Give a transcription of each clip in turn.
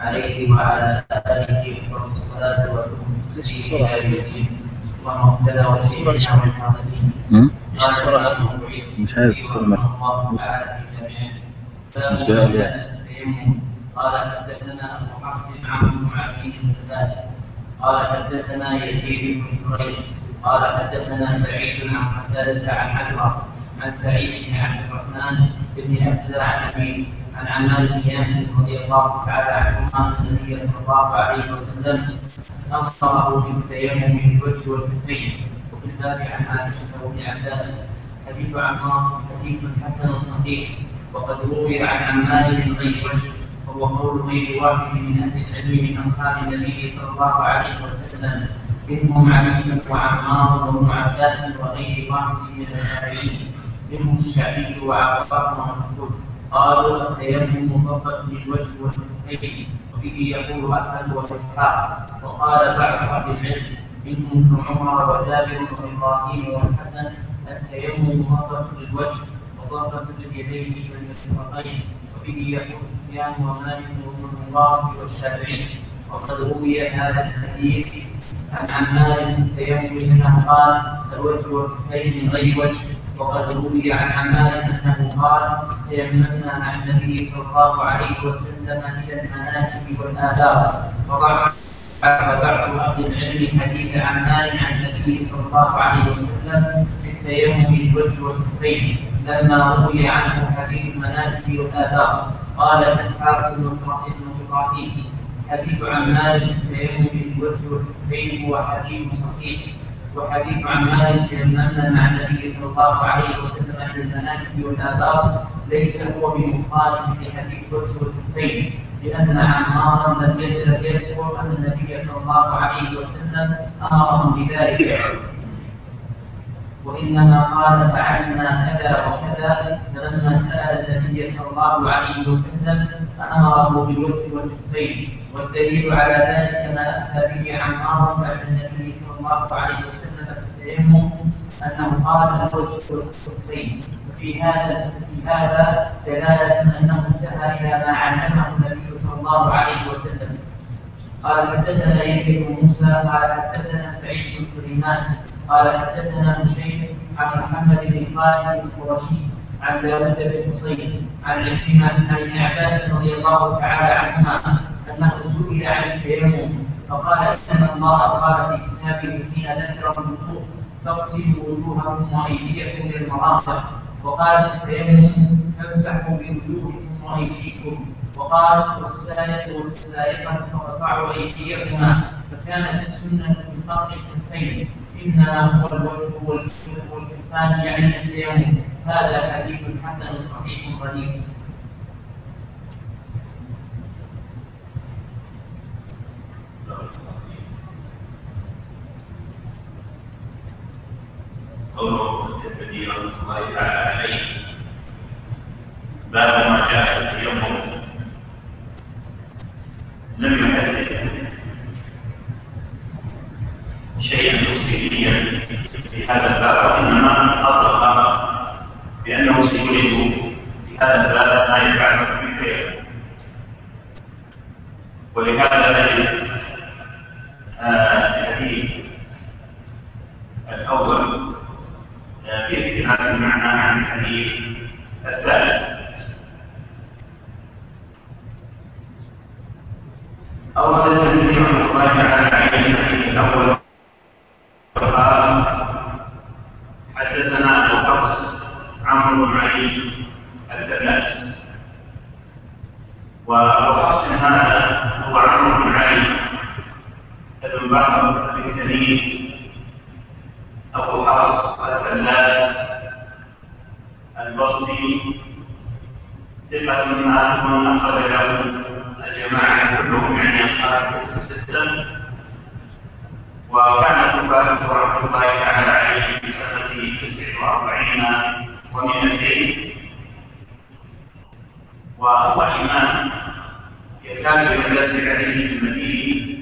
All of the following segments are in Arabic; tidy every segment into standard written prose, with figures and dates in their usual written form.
عليه وعلى آله والصلاة والتسليم إلى يوم الدين. اللهم اهدنا وسيدنا والحاضرين. مش عارف قال حدثنا أبو حفص عن معاذ بن الناس قال حدثنا يزيد بن حريث قال حدثنا سعيد عن قتادة عن حجرة عن سعيد بن عبد الرحمن بن أبزة عن أبي عن عمار بن ياسر رضي الله تعالى عنهما أن النبي صلى الله عليه وسلم أمره بالتيمم من الوجه والكفين. وفي الباب عن عائشة وابن عباس حديث عمار حديث حسن صحيح. وقد روي عن عمار من غير وجه وهو قول غير واحد من أهل العلم من أصحاب النبي صلى الله عليه وسلم منهم علي وعمار وابن عباس وغير واحد من التابعين منهم الشعبي وعقبه ومحمود قالوا التيمم مطلق للوجه والكفين وبه يقول أحمد وإسحاق. وقال بعض أهل العلم منهم ابن عمر وجابر وإبراهيم والحسن التيمم مطلق للوجه وضربة لليدين من المرفقين وبه يقول سفيان ومالك وابن المبارك والشافعي. وقد روي هذا الحديث عن عمار بن التيمم انه قال الوجه والكفين من غير وجه. وقد روي عن عمار انه قال تيممنا مع النبي صلى الله عليه وسلم الى المناكب والاثار. وضعف بعض اهل العلم حديث عمار عن النبي صلى الله عليه وسلم في التيمم للوجه والكفين لما روي عنه حديث المناكب والاثار. قال اسحاق بن ابراهيم حديث عمار في التيمم للوجه والكفين هو حديث صحيح. وحديث عمار تيممنا مع النبي صلى الله عليه وسلم الى المناكب والاثار ليس هو بمخالف لحديث الوجه والكفين لان عمارا لم يذكر ان النبي صلى الله عليه وسلم امرهم بذلك وانما قال فعلنا كذا وكذا. فلما سال النبي صلى الله عليه وسلم فامره بالوجه والكفين. والدليل على ذلك ما اتى به عمار بعد النبي صلى الله عليه وسلم في التيمم انه قال الوجه والكفين. وفي هذا دلاله انه انتهى الى ما علمه النبي صلى الله عليه وسلم. قال حدثنا يحيى بن موسى قال حدثنا سعيد بن سليمان قال حدثنا هشيم عن محمد بن خالد القرشي عن داود بن حسين عن عكرمة عن ابن عباس رضي الله تعالى عنهما انه سئل عن التيمم فقال ان الله قال في كتابه حين ذكر الوضوء فاغسلوا وجوهكم وايديكم الى المرافق. وقال في التيمم فامسحوا بوجوهكم وايديكم. وقال والسارق والسارقة فارفعوا ايديكما. فكانت السنة بقطع الكفين انما هو الوجه والكفان يعني التيمم. هذا حديث حسن صحيح غريب. قوله الترمذي رحمه الله تعالى عليه باب ما جاء في التيمم لم يحدث شيئا تفصيليا في هذا الباب وانما اطلق بانه سيريد في هذا الباب ما يتعلق بالتيمم. ولهذا نجد الحديث الاول في اختلاف المعنى عن الحديث الثالث. اولا النبي رحمه الله تعالى عليه الحديث الاول قال حدثنا ابو حفص عمرو بن علي الدلاس. وابو حفص هذا هو عمرو بن علي بن بكر بن كنيس ابو حفص الدلاس البصري ثقة من اخرج له الجماعة كلهم يعني اصحاب الستة. وكان توفاته رحمه الله تعالى عليه في سنة 49 و200. وهو إمام يكاد ينزل عليه المدينة.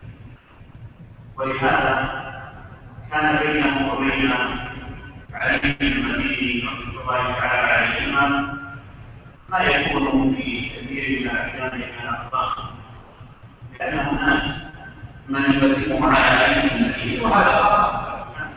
ولهذا كان بينه وبين علي المديني رحمه الله تعالى عليهما ما يكون في كثير من الأحيان من الأخطاء من يبلغ على علم النبي، وهذا خطأ.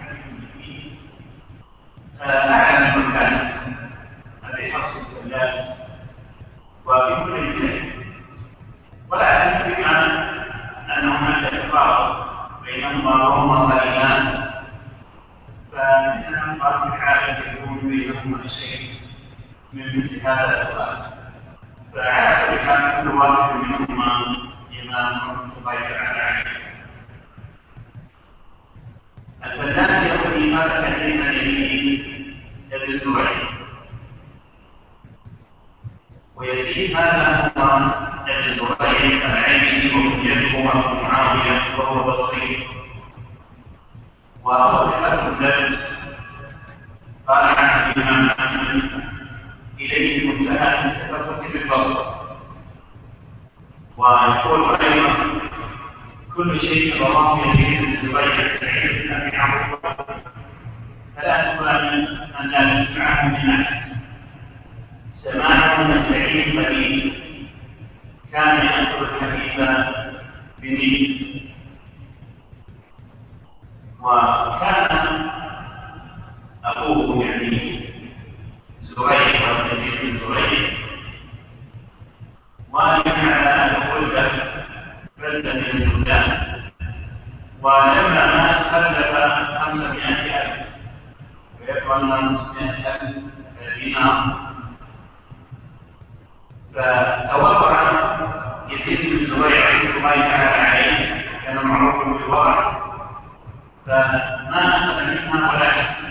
أعلم من كانت هذه حفص الثلاث وفي كل البلاد، ولا أعلم بما أن هناك تفاوت بينهما وهما قليلان، فإن الله تعالى يكون بينهما شيء من مثل هذا الأخلاق، فعلى كل حال كل واحد منهما إمام رحمة الله تعالى عليه. الفلاس يقول لي هذا كثير من يزيد ابن زريع، ويزيد هذا هو ابن زريع العيشي وكنيته أبو معاوية وهو بصري، وهو ثقة الزوج. قال عن الإمام أحمد إليه منتهى التفقه بالبصر. ويقول أيضا كل شيء رواه يزيد بن زريع سعيد بن أبي عروبة فلا تقبل أن لا تسمعه من أحد. سماعه من سعيد قليل، كان يأكل الحديث بنيل، وكان أبوه يعني زريع ويزيد بن زريع والد على الولدة بلدة من البلدان، ولما مات خلف 500,000 ويقرن 500,000 دينار. فتوقع يزيد بن زريع رحمه الله تعالى عليه، كان معروف بالورع، فما أخذ منها ولا شيء.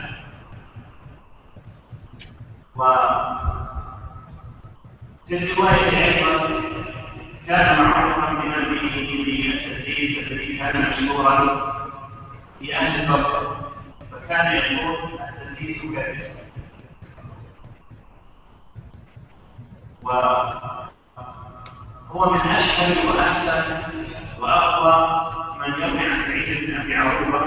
وفي الرواية أيضا كان معروفا بمنبه بالتدريس الذي كان مشهورا في أهل البصرة، فكان يقول التدريس كذب. وهو من أشهر وأحسن وأقوى من يروي عن سعيد بن أبي عروبة،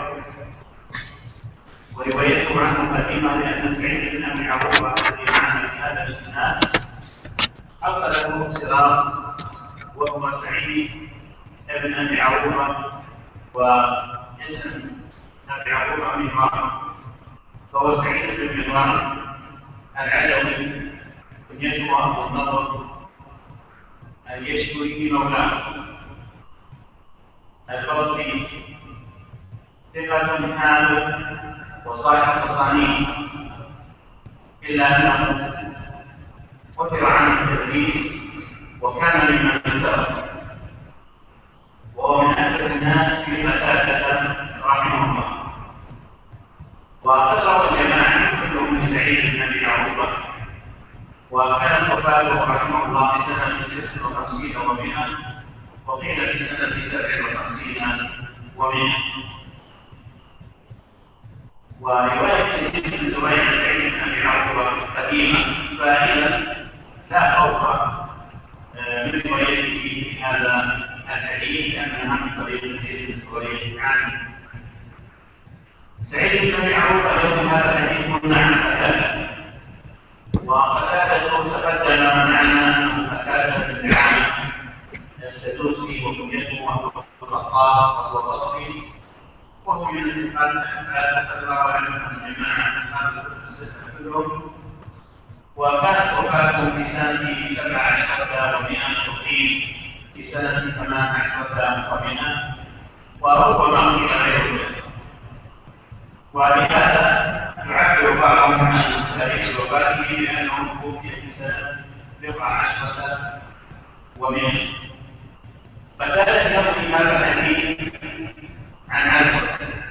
وروايته عنه قديمة لأن سعيد بن أبي عروبة الذي معنا في هذا الإسناد حصل له اضطراب، وهو سعيد بن أبي عروبة واسم أبي عروبة مهران، فهو سعيد بن مهران العلوي كنيته أبو النضر اليشكري مولاه البصري، ثقة حامل وصاحب تصانيف، إلا أنه كثر عنه التدريس وكان ممن افترق، وهو من أكثر الناس في مسألة رحمه الله. وأدرك الجماعة كلهم من سعيد بن أبي عروبة، وكانت وفاته رحمه الله في سنة 56 و100، وقيل في سنة 57 و100. ورواية يزيد بن زريع سعيد بن أبي عروبة قديمة، فإذا لا خوف من روايته في هذا الحديث لأنها من طريق يزيد بن زريع عنه. سعيد بن أبي عروبة يروي هذا الحديث عن قتادة، وقتادة تقدم معنا أنه قتادة بن دعامة السدوسي، وكنيته أبو الخطاب وهو بصري، وهو من الثقات روى عنه الجماعة أصحاب الكتب الستة كلهم. وكانت وفاته في سنة 17 و100، وقيل في سنة 18 و100، وربما قيل غير ذلك. ولهذا يعبر بعضهم عن تاريخ وفاته بأنه توفي في سنة 14 و100. فكانت يروي هذا الحديث عن عزوة،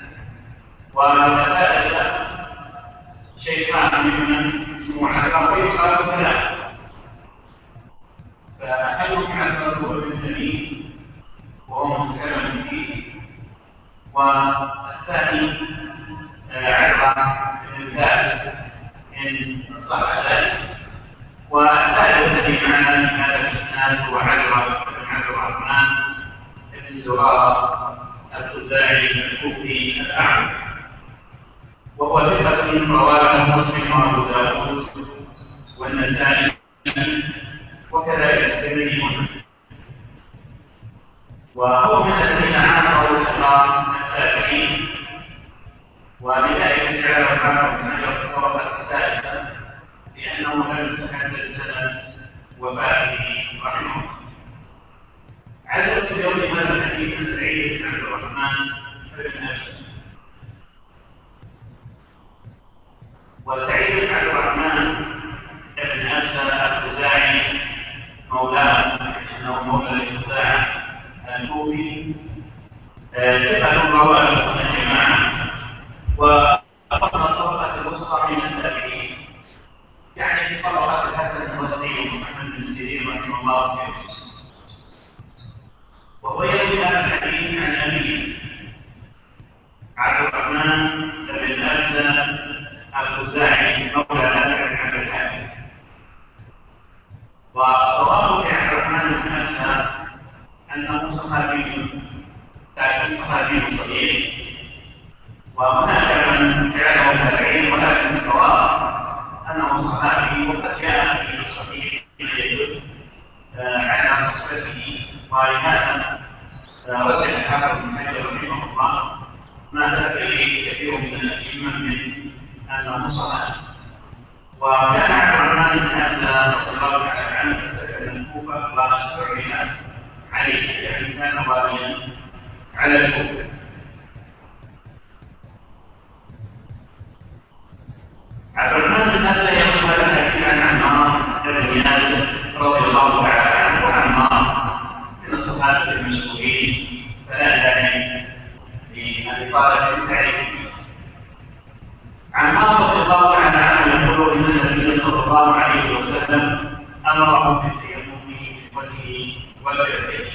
وقتادة شيخان ممن اسمه عزوة ويصاب ثلاثة، فأحدهم عزوة بن تميم وهو متكلم فيه، والثاني عزوة بن الثالث إن صح ذلك، والثالث الذي معنا في هذا الإسناد هو عزوة بن عبد الرحمن بن زرارة الخزاعي الكوفي الأعمى، وهو ثقة رواه مسلم وأبو داود والنسائي وكذلك الترمذي، وهو من الذين عاصروا عصر التابعين، ولذلك جعل الحافظ بن حجر في الطبقة السادسة لأنه لم يتحدد سنة وفاته رحمه الله. عزوت اليوم هذا الحديث عن سعيد بن عبد الرحمن بن أسد. وسعيد بن عبد الرحمن بن أسد الخزاعي مولاه، إنه مولى الخزاعي الكوفي، ثقة رواه الجماعة، وأخذ الطبقة الوسطى من التابعين، يعني في طبقة الحسن البصري ومحمد بن سيرين رحمه الله تعالى. وهو يروي هذا الحديث عن أبيه عبد الرحمن بن أسد الخزاعي مولى نافع بن عبد الحارث. وصوابه في عبد الرحمن بن أسد أنه صحابي، لكن صحابي صغير، وهناك من جعله تابعين، ولكن الصواب أنه صحابي، وقد جاء في الصحيح يدل على صحبته، ولهذا رجح الحافظ بن حجر رحمه الله ما ذهب إليه كثير من الأئمة من أنه صحابي. وكان عبد الرحمن بن أسد رضي الله تعالى عنه سكن الكوفة واستعمل عليه، يعني كان واليا على الكوفة. عبد الرحمن بن أسد يروي هذا الحديث عن عمار بن ياسر رضي الله تعالى عنه، وعمار من الصحابة المشهورين فلا داعي لإطالة التعريف. عمار رضي الله تعالى عنه يقول إن النبي صلى الله عليه وسلم أمره بالتيمم بالوجه والكفين،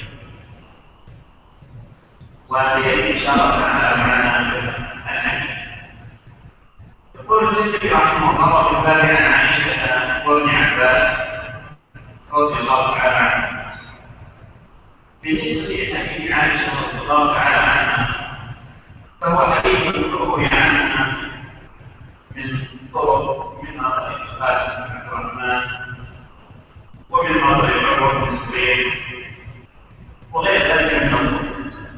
وسيأتي إشارة على معنى الحديث. يقول الترمذي رحمه الله في الباب عن عائشة وابن عباس رضي الله تعالى عنه. بالنسبة لحديث عائشة رضي الله تعالى عنها فهو حديث روي عنها من طرق، منها طريق القاسم بن عبد الرحمن، ومنها طريق عروة بن الزبير، وغير ذلك من الطرق.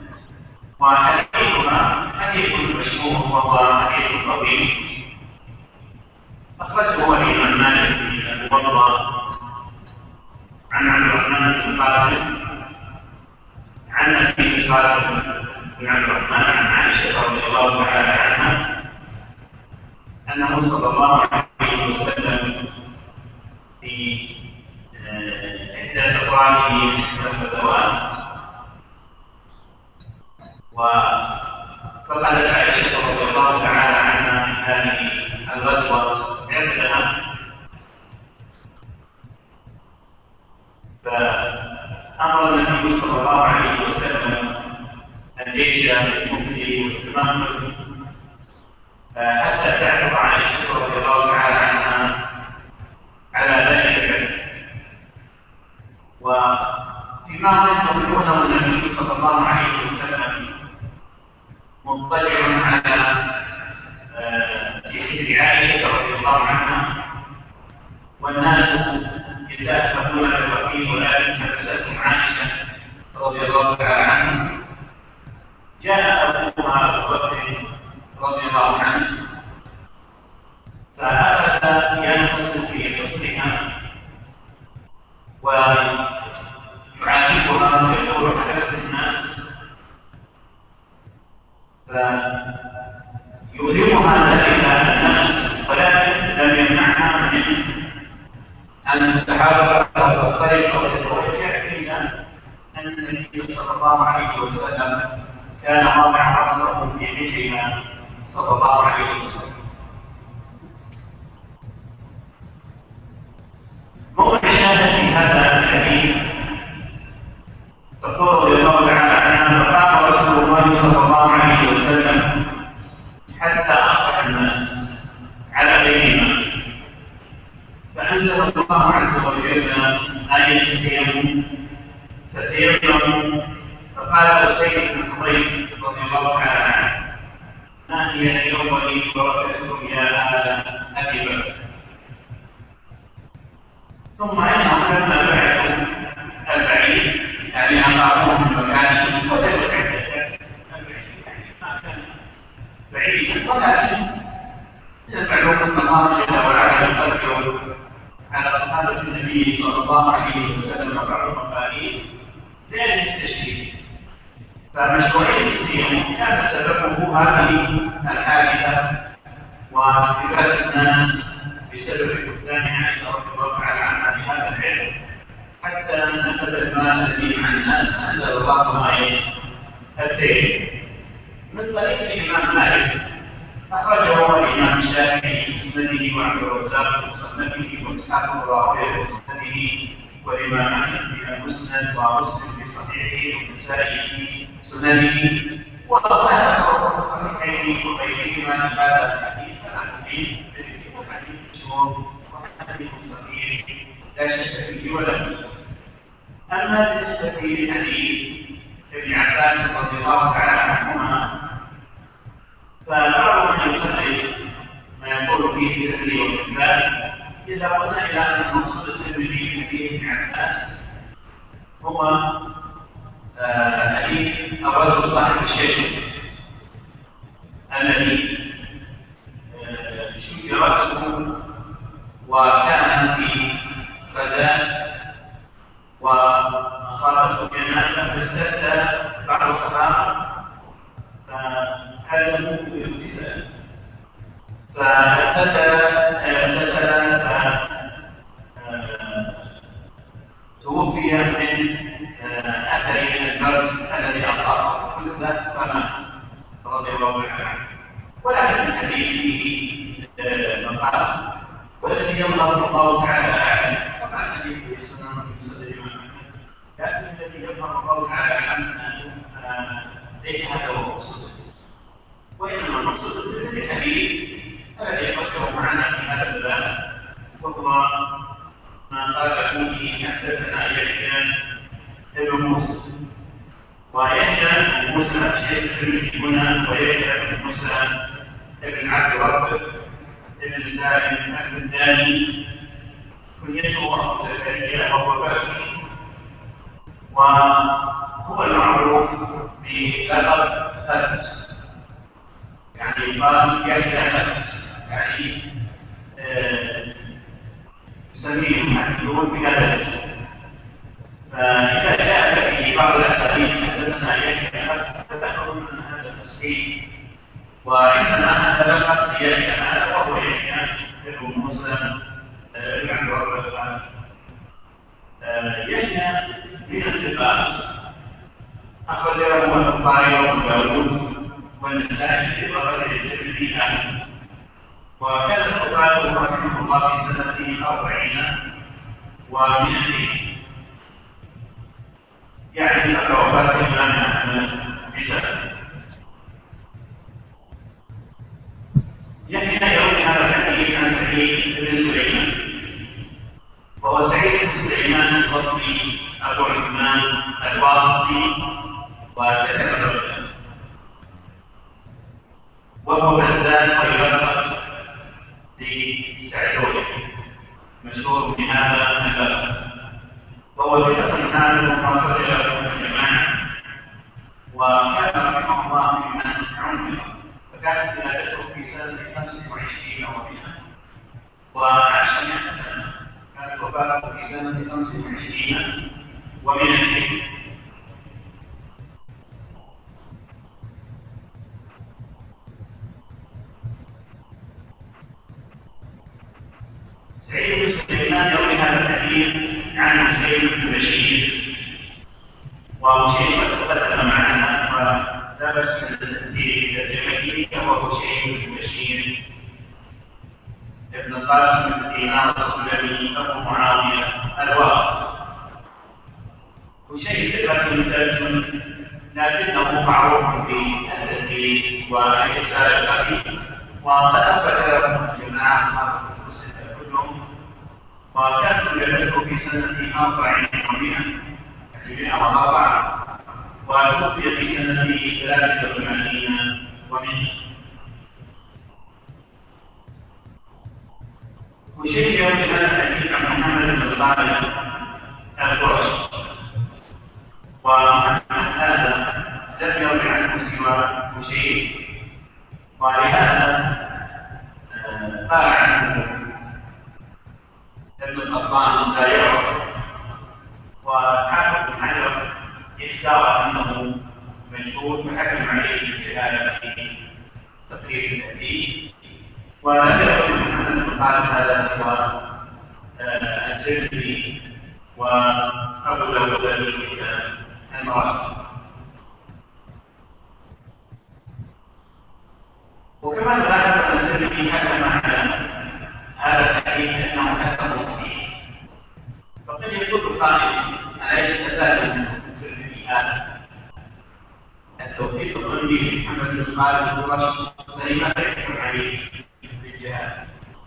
وحديثها حديث مشهور وهو حديث طويل، أخرجه الإمام مالك في الموطأ عن عبد الرحمن بن القاسم عن أبي القاسم بن عبد الرحمن عن عائشة رضي الله تعالى عنها أنه صلى الله عليه وسلم في إحدى سفراته من الغزوات، فقالت عائشة رضي الله تعالى عنها في هذه الغزوة عندنا، فأمر النبي صلى الله عليه وسلم الجيش بالمفتي والتمهل حتى تعرض عائشة رضي الله تعالى عنها على ذلك. وفيما هم ينتظرونه النبي صلى الله عليه وسلم مضطجع على في عائشة رضي الله عنها، والناس يتأثرون بالوحي، ولكن حبستهم عائشة رضي الله تعالى عنها. جاء أبوها أبو بكر رضي الله عنه فأخذ ينفس في حصنها ويعاتبها ويقول حبست الناس، فيؤلمها ذلك النفس، ولكن لم يمنعها من أن تتحرك وتضطرب أو تتوجع، إلا أن النبي صلى الله عليه وسلم كان واضع رأسه في حجرها صلى الله عليه وسلم. موضع الشاهد في هذا الحديث تقول رضي الله تعالى عنها فقام رسول الله صلى الله عليه وسلم حتى أصبح الناس على غيرهما، فأنزل الله عز وجل آية التيمم فتيمموا، فقال أسيد بن حضير رضي الله تعالى عنه ما هي اليوم بركتكم يا آل أبي بكر. ثم إنهم لما بعثوا البعيد يعني أقاموه من مكانهم وتبعوا ولكن من المعلوم أن الله جل وعلا يقدر على صحابة النبي صلى الله عليه وسلم بعض المقاليد لأجل التشريع، فمشروعية الدين كان سببه هذه الحادثة والتباس الناس بسبب فقدان عائشة رضي الله تعالى عنها بهذا العلم، حتى نفذ المال الذي مع الناس أنزل الله عليه الدين. من طريق الإمام مالك أخرجه الإمام الشافعي في مسنده وعبد الرزاق في مصنفه وإسحاق بن راهويه في مسنده والإمام أحمد في المسند ومسلم في صحيحه والنسائي في سننه وغيره في الصحيحين وغيرهما في هذا الحديث. الحديث مشهور وحديث صحيح لا شك فيه ولا بد. أما بالنسبة لحديث ابن عباس رضي الله تعالى عنهما فبعض من يخرج ما يقول فيه الترمذي والحبان إذا قلنا إلى أن المقصود الترمذي في حديث ابن عباس هو حديث الرجل صاحب الشيخ الذي شق رأسه وكان في غزاة وأصابته جنازة فاستفتى بعض الصحابة فحازموه بالاغتسال فاغتسل توفي من أثر البرد الذي أصابه فزة فمات رضي الله عنه. ولكن الحديث فيه مقال والذي يظهر الله تعالى أعلم. طبعا الحديث في السنن وفي مسند الإمام لكن الذي يظهر الله تعالى أعلم ليس هذا هو المقصود، وإنما المقصود بالحديث الذي يذكر معنا في هذا الباب وهو ما قاله فيه حدثنا يحيى بن موسى ويحيى بن موسى الشيخ الترمذي هنا ويحيى بن موسى بن عبد ربه بن سالم الفداني كنيته أبو زكريا وهو باكي وهو المعروف بلقب ثبت، يعني قال يحيى ثبت يعني يسميه المحدثون بهذا الاسم. فإذا جاء في بعض الأساليب حدثنا يحيى ثبت فتأخذ من هذا التسليم، وإنما هذا لقب ليحيى هذا وهو يحيى بن موسى بن عبد ربه. يحيى من الثقات أخرجه البخاري وأبو داود والنسائي في طبقة الترمذي عنه، وكان البخاري رحمه الله في سنة 40 و200 يعني قبل وفاة الإمام أحمد بسنة. يحيى يروي هذا الحديث عن سعيد بن سليمان وهو سعيد بن سليمان الضبي أبو عثمان الواسطي وسكن وهو بزاز ويلقب بسعدوي مشهور بهذا اللقب، وهو ثقة عالم وخرج له الجماعة، وكان رحمه الله ممن عمر، فكانت ولادته في سنة 25 و100 وعاش 100 سنة، كانت وفاته في سنة 25 و200. سعيد بن سليمان يروي هذا الحديث عن هشيم بن بشير، وهشيم قد تقدم معنا ولا بأس من الترتيب الجماهيري، وهو هشيم بن بشير ابن القاسم بن دينار السلمي أبو معاوية الواسطي. هشيم ثقة ثابت لكنه معروف بالتدليس والإرسال الخفي، وقد أثبت له جماعة أصحاب الستة كلهم، وكانت ولادته في سنة 40 و100 يعني 104 وتوفي في سنة 83 و100. وشيء يوم هذا الحديث عن محمد بن طالب القرشي، وعن هذا لم يروي عنه سوى هشيم ولهذا قال عنه ابن القطان لا يعرف، وحافظ بن حجر اختار انه مشهور فحكم عليه بالجهاله في تقريب التهذيب، ولم يكن محمد قال هذا سوى الترمذي وابو داود في المراسل. وكما ذكرت ان الترمذي حكم على هذا الحديث انه حسن صحيح، فقد يقول قائل اليس كذلك الترمذي هذا التوفيق الظني لمحمد بن خالد القرشي فلماذا يحكم عليه بالجهاد؟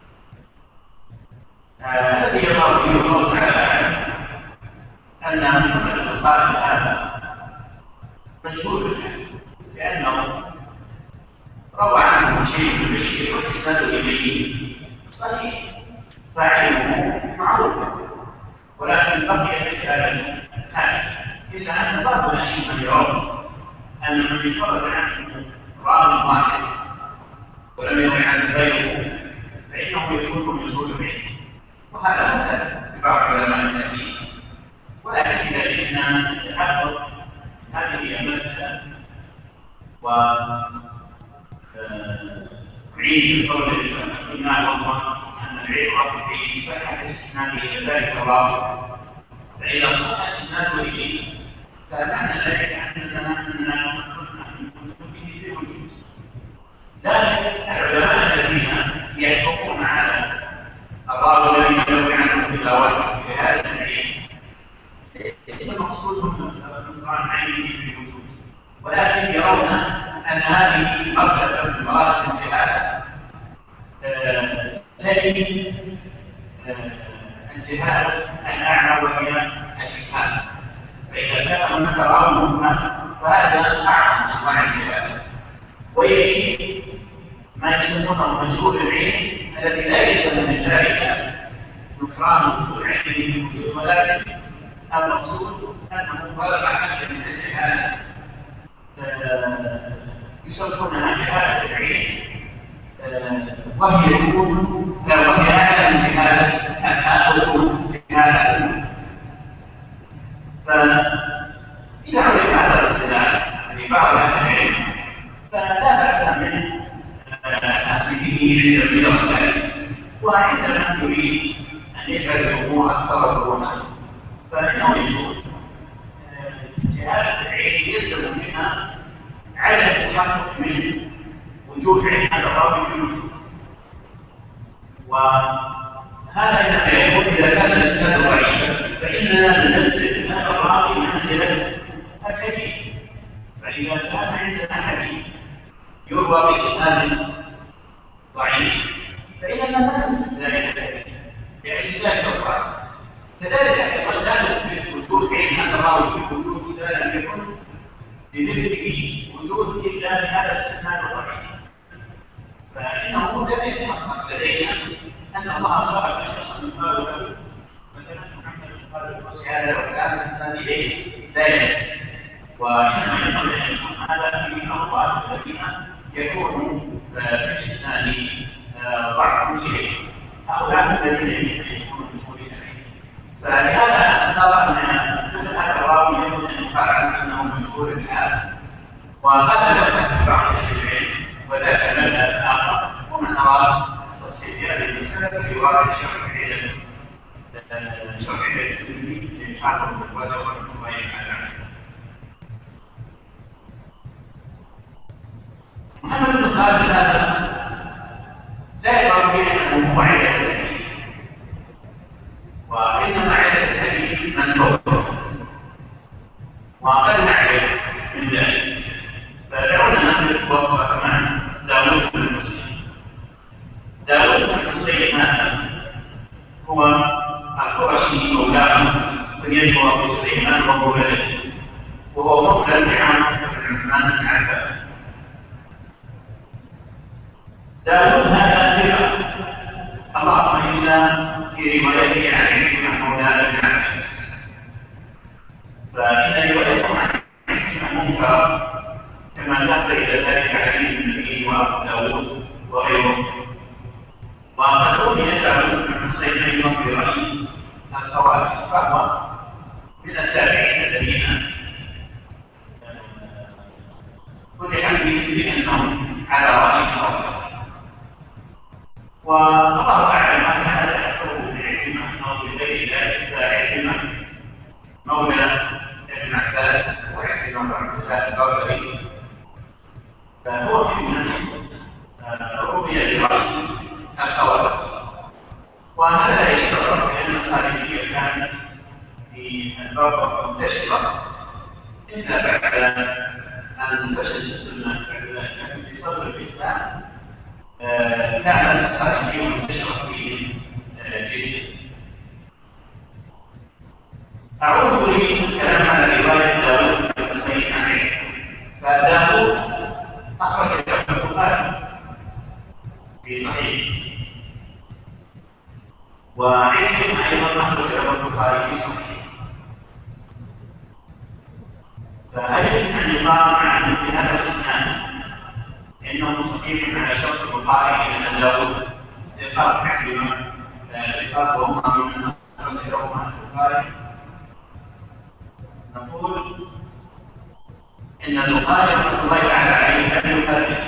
الذي يظهر فيه الله تعالى ان محمد بن خالد هذا مشهور لانه روى عنه شيء من البشير والاسناد اليه صحيح فاعله معروف، ولكن بقي رجال خاص، الا ان بعض الائمه يرون ان من انفرد عنه راوي واحد ولم يروي عنه غيره فانه يكون مجهول به، وهذا مثل لبعض علماء الحديث. ولكن اذا جئنا نتحقق هذه المساله نعيد القول الذي قلناه ان العبره في صحه الاسناد الى ذلك الراوي، فاذا صح الاسناد اليه فمعنى ذلك اننا لكن العلماء الذين يحكمون على الراوي الذي يروي عنه تلاوته في هذا العلم ليس مقصودهم القران عينه بالوجود، ولكن يرون ان هذه مرتبه من مراتب الجهاد تلي الجهاد الاعلى وهي الجهاد، فاذا كان هناك راوي فهذا اعظم انواع الجهاد، ويلي ما يسمونه مجهول العلم الذي لا يلزم من ذلك نكران مجهول علمه بالوجود، ولكن المقصود انه طلب حاجه من الجهاله يسمونها جهاله العلم، وهي اعلى من جهاله جهاله. فاذا عرف هذا الاصطلاح لبعض اهل العلم فلا باس من أسئله عند ذلك، وعندما يريد أن يجعل الأمور أكثر وضوحا فإنه يقول جهالة العلم يلزم منها عدم التحقق من وجود علم هذا الراوي في الوجود، وهذا إنما يكون إذا كان الإسناد ضعيفا فإننا ننزل هذا الراوي منزلة الحديث، فإذا كان عندنا حديث يروى بإسناد ضعيف فإننا ننزل ذلك الحديث يعني ذلك الراوي. كذلك أيضا لا نثبت وجود علم هذا الراوي في الوجود إذا لم يكن لمثله وجود إلا بهذا الإسناد الضعيف، فإنه لم يتحقق لدينا أن الله صار بشخص قال مثلا محمد بن خالد القرشي هذا لو كان الإسناد إليه لا يصح، وإنما ينبغي أن يكون هذا في الأموال الذين يكون في الإسناد ضعف إليه، هؤلاء الذين يكونوا مشهورين عليه. فلهذا نرى أن مثل هذا الراوي يجب أن يقال عنه أنه مشهور الحال، وهذا مذهب بعض أهل العلم وذاك مذهب آخر، ومن أراد تفسير هذه المسألة في واقع شرح الترمذي للحافظ بن رجب رحمه الله تعالى. محمد بن خالد هذا لا يقال بأنه هو علة الحديث، وإنما علة الحديث من فوقه، وأقل نعجب من ذلك. فدعونا نملك وقفة كمان داوود بن مسلم. داوود بن مسلم هذا هو القرشي مولاه بنيته أبو سليمان ومولده، وهو مولى لعمرو بن عثمان بن عفان. داوود هذا ثقة اللهم إلا في روايته عن عكرمة مولى بن عباس، فإن روايته عن عكرمة منكر كما ذهب إلى ذلك علي بن المديني وأبو داود أيضا برأي الخوارج، فهو من التابعين الذين كل حديث بأنهم على رأي الخوارج. والله أعلم أن هذا يحصل بعزمة أو بغير ذلك، فعزمة مولى ابن عباس وعزمة بن عبد الله البغوي، فهو من رؤية برأي الخوارج. وهذا لا يشترط لأن الخارجية كانت في البغوة منتشرة إلا بعد أن فشل السنة في صدر الإسلام كانت الخارجية منتشرة فيه جدا. أعود أريد الكلام على رواية داود بن حسين عليه. فداود أخرج البخاري في صحيح، وعندهم أيضا أخرج البخاري في صحيح. فهل يمكن أن يقام عن مثل هذا الإسناد إنه صحيح على شرط البخاري لأن داود ثقات عندما ثقات وهم من أخرجهم عن البخاري؟ نقول إن البخاري رحمه الله تعالى عليه لم يفرق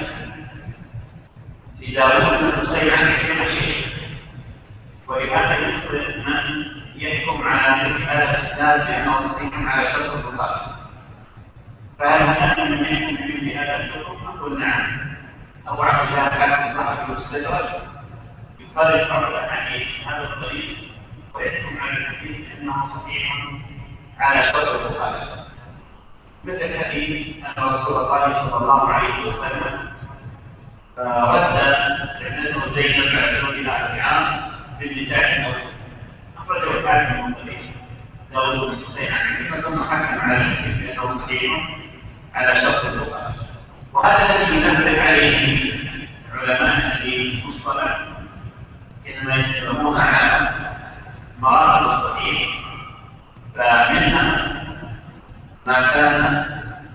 لداود بن حسين عن كل شيء، ولهذا يخبر من يحكم على مثل هذا الإسناد بأنه صحيح على شرط البخاري. فهل كان من يحكم في هذا الحكم؟ نقول نعم. أبو عبد الله كان صاحب المستدرك يفرق بعض الأحاديث هذا الطريق ويحكم على الحديث أنه صحيح على شرط البخاري، مثل حديث أن رسول الله صلى الله عليه وسلم رد ابنته زينب بعد إلى أبي عاص بالنكاح الأول، أخرجه الحاكم من طريق داود بن حسين عن كلمة ثم حكم على الحديث بأنه صحيح على شرط البخاري. وهذا الذي ينبه عليه علماء الحديث المصطلح إنما يتكلمون على مراتب الصحيح، فمنها ما كان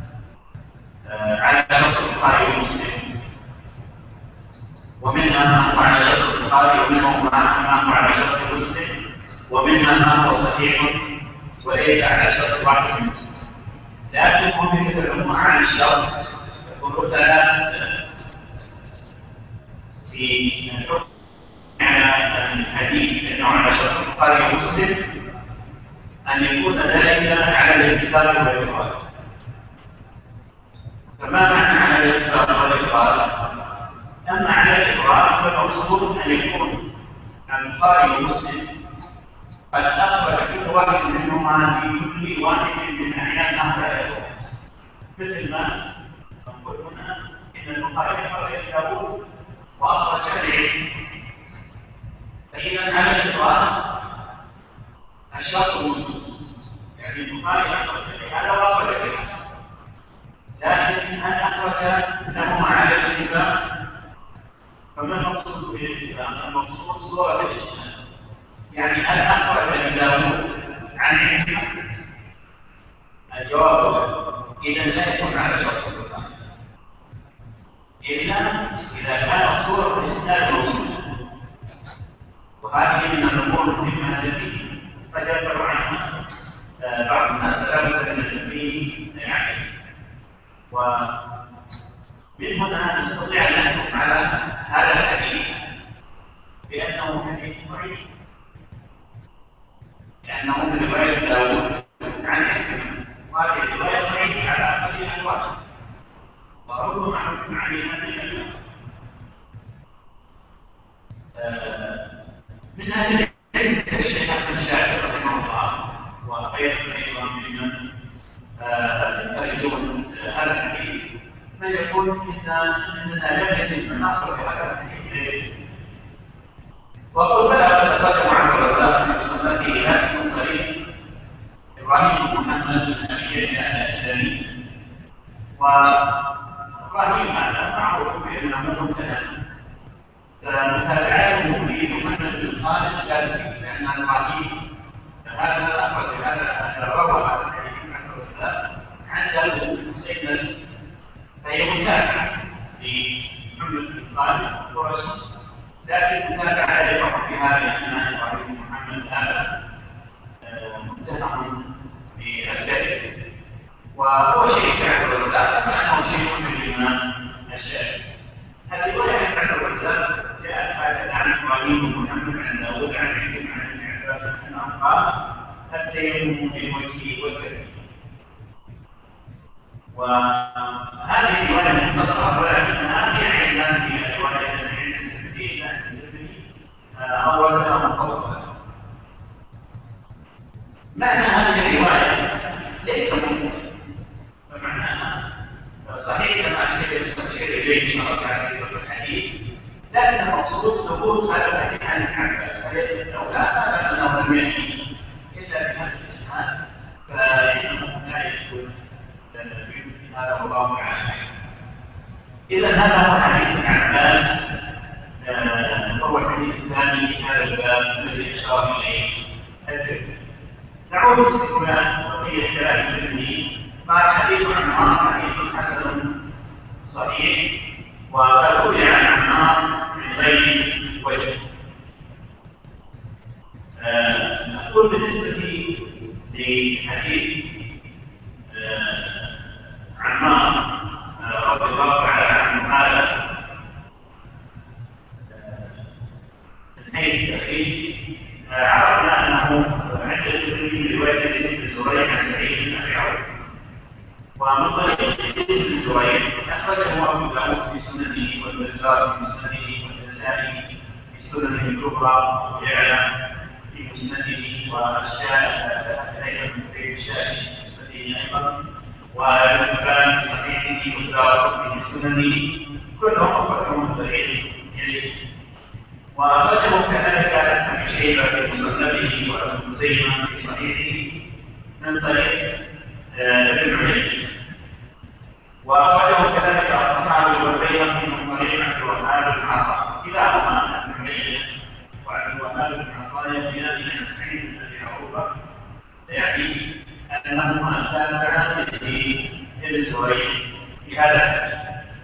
على شرط البخاري ومسلم، ومنها ما هو على شرط البخاري، ومنها ما هو على شرط مسلم، ومنها ما هو صحيح وليس على شرط واحد منهم. لكنهم يتكلمون عن الشرط يقولون لا في الحكم على الحديث انه على شرط البخاري ومسلم ان يكون ذلك على الاتفاق والافراد. فما معنى على الاتفاق والافراد؟ اما على الافراد فالمقصود ان يكون البخاري ومسلم قد اخرج كل واحد منهما في كل واحد من احيان هذا اليوم، مثل ما نقول هنا ان البخاري اخرج داوود واخرج عليه. فاذا على الافراد الشرط موجود، يعني البخاري اخرج هذا واخرج عليه، لكن هل اخرج لهما على الاتفاق؟ فما المقصود بالاتفاق؟ المقصود صوره الاسلام، يعني هل اخرج داوود عن علم؟ الجواب اذا لا يكون على شرط البخاري الا اذا كانت صوره الاسلام موجوده. وهذه من الامور المهمه التي قد يذكر عنها بعض الناس لا بد من التنبيه عليه. ومن هنا نستطيع ان نحكم على هذا الحديث بانه حديث ضعيف، لانه من روايه داوود عن علم، وهذه الروايه ضعيفه على اقل الاحوال، وربما حكم عليها من من اهل العلم الشيخ احمد شاكر رحمه الله وغيره ايضا ممن يخرجون هذا الحديث، ما يقول اننا لم يجد من اخرج هذا الحديث. وقل بلى وتقدم عن الرزاق في مصنفه هذه من طريق ابراهيم بن محمد بن ابي الاسلامي. وابراهيم هذا معروف بانه مبتدأ، فمتابعته لمحمد بن خالد كانت لان ابراهيم هذا اخرج هذا روى هذا الحديث عن الرزاق عن داوود بن حسين نفسه، فهي متابعه لمحمد بن خالد ورسول، لكن متابعه لفقط بهذه الاسماء ابراهيم وهو شيء عبد الرزاق كما انه شيء من الامام الشافعي. هذه الروايه عن عبد الرزاق جاءت هكذا عن ابراهيم بن محمد عن داوود عن عكرمه عن ابن عباس انه قال التيمم بالوجه والكفين. وهذه الروايه مختصره ولكنها في عينان في الروايه عند التبديل عن الزبري اوردها مطوله. معنى هذه الروايه ليس ممكن، فمعناها صحيح كما أشير إليه شرط على الحديث، لكن المقصود ثبوت هذا الحديث عن ابن عباس، لو لا أعلم أنه لم يأتي إلا بهذا الإسناد فإنه لا يثبت في هذا الله تعالى. إذا هذا هو حديث ابن عباس، وهو الحديث الثاني في هذا الباب الذي أشار إليه الترمذي. نعود لاستكمال بقية كلام الترمذي. قال حديث عمار حديث حسن صحيح، وقد روي عن عمار من غير وجه. نقول بالنسبة لحديث عمار رضي الله تعالى عنه هذا من حيث التخريج عرفنا أنه عند الترمذي رواية يزيد بن زريع عن سعيد بن أبي عوف، ومن طريق يزيد بن زريع أخرجه أبو داود في سننه والبزار في سننه والنسائي في سننه الكبرى ويعلى في مسنده والشافعي أيضا في الشافعي في مسنده أيضا وابن حبان في صحيحه والدارقطني في سننه، كلهم أخرجوا من طريق يزيد. وأخرجه كذلك ابن شيبة في مسنده وابن خزيمة في صحيحه من طريق ابن عيينة. وأخرجه كذلك الطحاوي والبيهقي من طريق عبد الوهاب بن عطاء، كلاهما ابن عيينة وعبد الوهاب بن عطاء يرويان عن سعيد بن أبي عروبة، يعني أنهما تابعا يزيد بن زريع في هذا الحديث.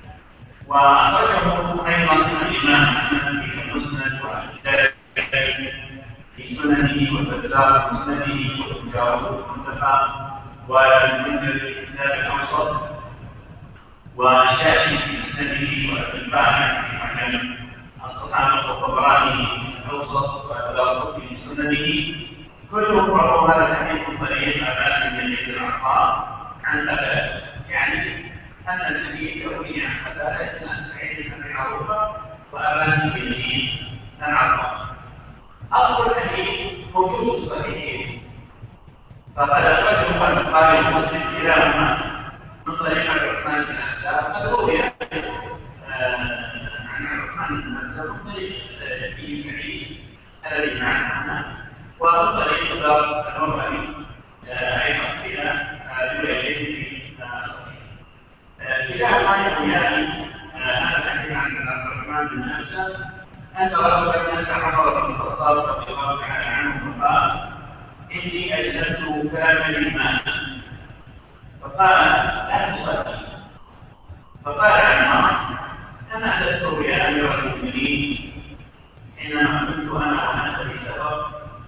وأخرجه أيضا الإمام أحمد في المسند في سننه والبزار في مسنده وابن داود في المنتقى وابن منذر في الكتاب الأوسط والشاشي في مسنده وابن الباهي في معجم الصحابة والطبراني في الأوسط والدارقطني في مسنده، كلهم رووا هذا الحديث من طريق أبان بن يزيد العطار عن أبان، يعني أن الحديث يروي عن قتادة عن سعيد بن أبي عروبة وأبان بن يزيد العطار. أصل الحديث موجود في الصحيحين، فقد أخرجه البخاري ومسلم كلاهما من طريق عبد الرحمن بن عبسة، قد روي عن عبد الرحمن بن عبسة من طريق ابن سعيد الذي معنا ومن طريق الدار النوراني أيضا إلى روايتين في الصحيح. كلاهما يرويان هذا الحديث عن عبد الرحمن بن عبسة أن رجلا أتى عمر بن الخطاب رضي الله تعالى عنه فقال: إني أجلدت كلاما للماء، فقال: لا تصلي. فقال عمار: أما تذكر يا أمير المؤمنين حينما كنت أنا وأنت في سفر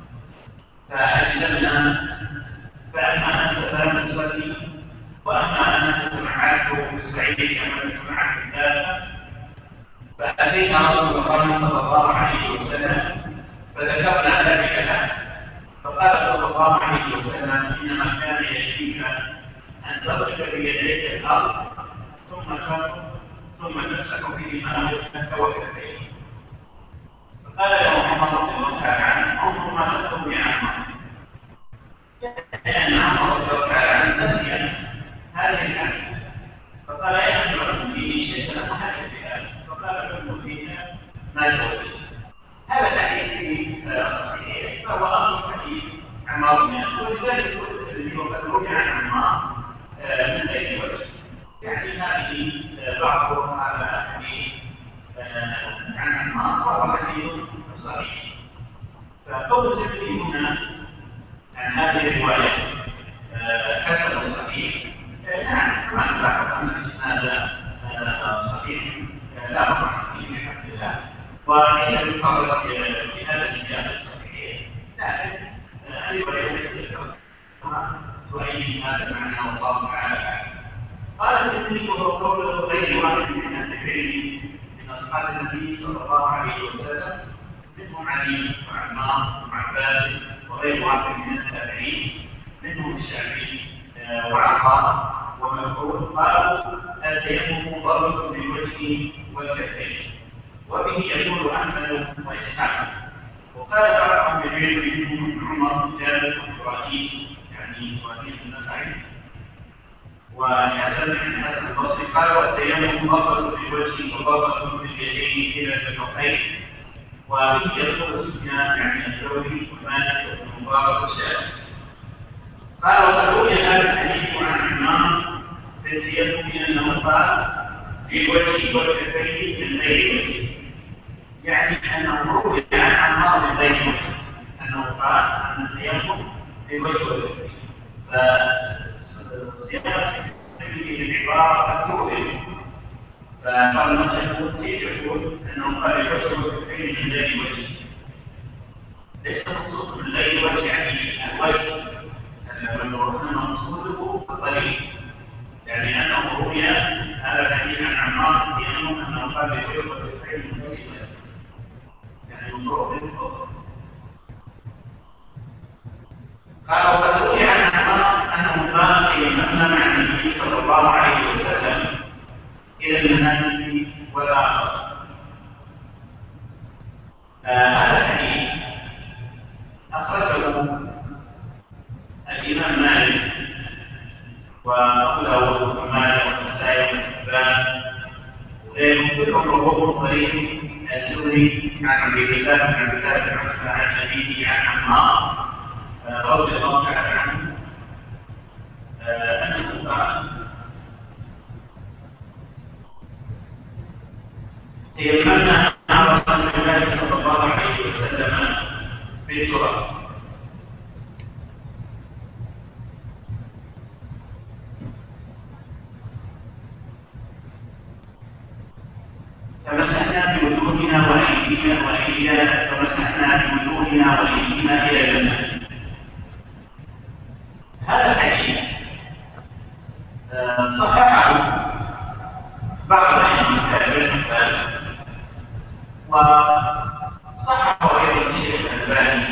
فأجلبنا، فأما أنت فلم تصلي، وأما أنا كنت معك بالسعيد كما كنت معك بالدابة. فأتينا رسول الله صلى الله عليه وسلم فذكرنا ذلك له، فقال صلى الله عليه وسلم: إنما كان يكفيك أن تضرب بيديك الأرض ثم تنفض ثم تمسح بهما وجهك وكفيك. فقال له عمر رضي الله تعالى عنه: انظر ما تقول يا عمر، لأن عمر رضي الله تعالى عنه نسي هذه الآية. فقال: يا أمير المؤمنين شيئا لم أحدث بهذا. فقال ابن فيها ما جاوبت. هذا الحديث في الصحيح فهو أصل حديث عمار بن ياسر، ولذلك قلت الذي وقد روي عن عمار من غير وجه، يعني هذه بعض هذا الحديث عن عمار وهو حديث صحيح. فقول الترمذي هنا عن هذه الرواية حسن صحيح، نعم كما نلاحظ أن الإسناد صحيح لا معنى فيه بحمد الله، وإن بالفضل في هذا السياق الصحيح، لكن الرواية التي ذكرتها تؤيد هذا المعنى والله تعالى يدركه قوله غير واحد من اهل العلم من اصحاب النبي صلى الله عليه وسلم منهم علي وعمار وعباس وغير واحد من التابعين منهم الشافعي وعطاء ومكحول قالوا التيمم ضربة بالوجه والكفين وبه يقول احمد واسحاق. وقال بعض اهل العلم منهم عمر بن جابر وابراهيم يعني ابراهيم النخعي وحسن بن حسن البصري قال والتيمم ضربة بالوجه وضربة باليدين الى الكفين وبه يقول سفيان يعني الثوري ومالك وابن مبارك والشافعي. قال وقد روي هذا الحديث عن عمار بن التيمم انه قال بالوجه والكفين من غير وجه، يعني انه روي عن عمار من غير وجه انه قال ان التيمم بالوجه والكفين، فصيغه العباره قد تؤذن. فقال المسلم كيف يقول انه قال بالوجه والكفين من غير وجه؟ ليس مقصود من غير وجه يعني الوجه مقصوده الطريق، يعني انه روي هذا الحديث عن عمار انه قال بالوجه والكفين من غير وجه، يعني منظور بالفضل. قال وقد روي عن عمار انه قال تيممنا مع النبي صلى الله عليه وسلم الى المنازل ولا أرض. هذا الحديث اخرجه الامام مالك وابو داود ومالك والنسائي وابن حبان وغيرهم كلهم رواه طريق السوري عن عبد الله بن عتبة عن أبيه عن عمار رضي الله تعالى عنه أنه قال تيممنا مع رسول الله صلى الله عليه وسلم بالتراب فمسحنا بوجوهنا وأيدينا فمسحنا بوجوهنا وأيدينا إلى الجنة. هذا الحديث صححه بعض العلماء وصححه أيضا الشيخ الألباني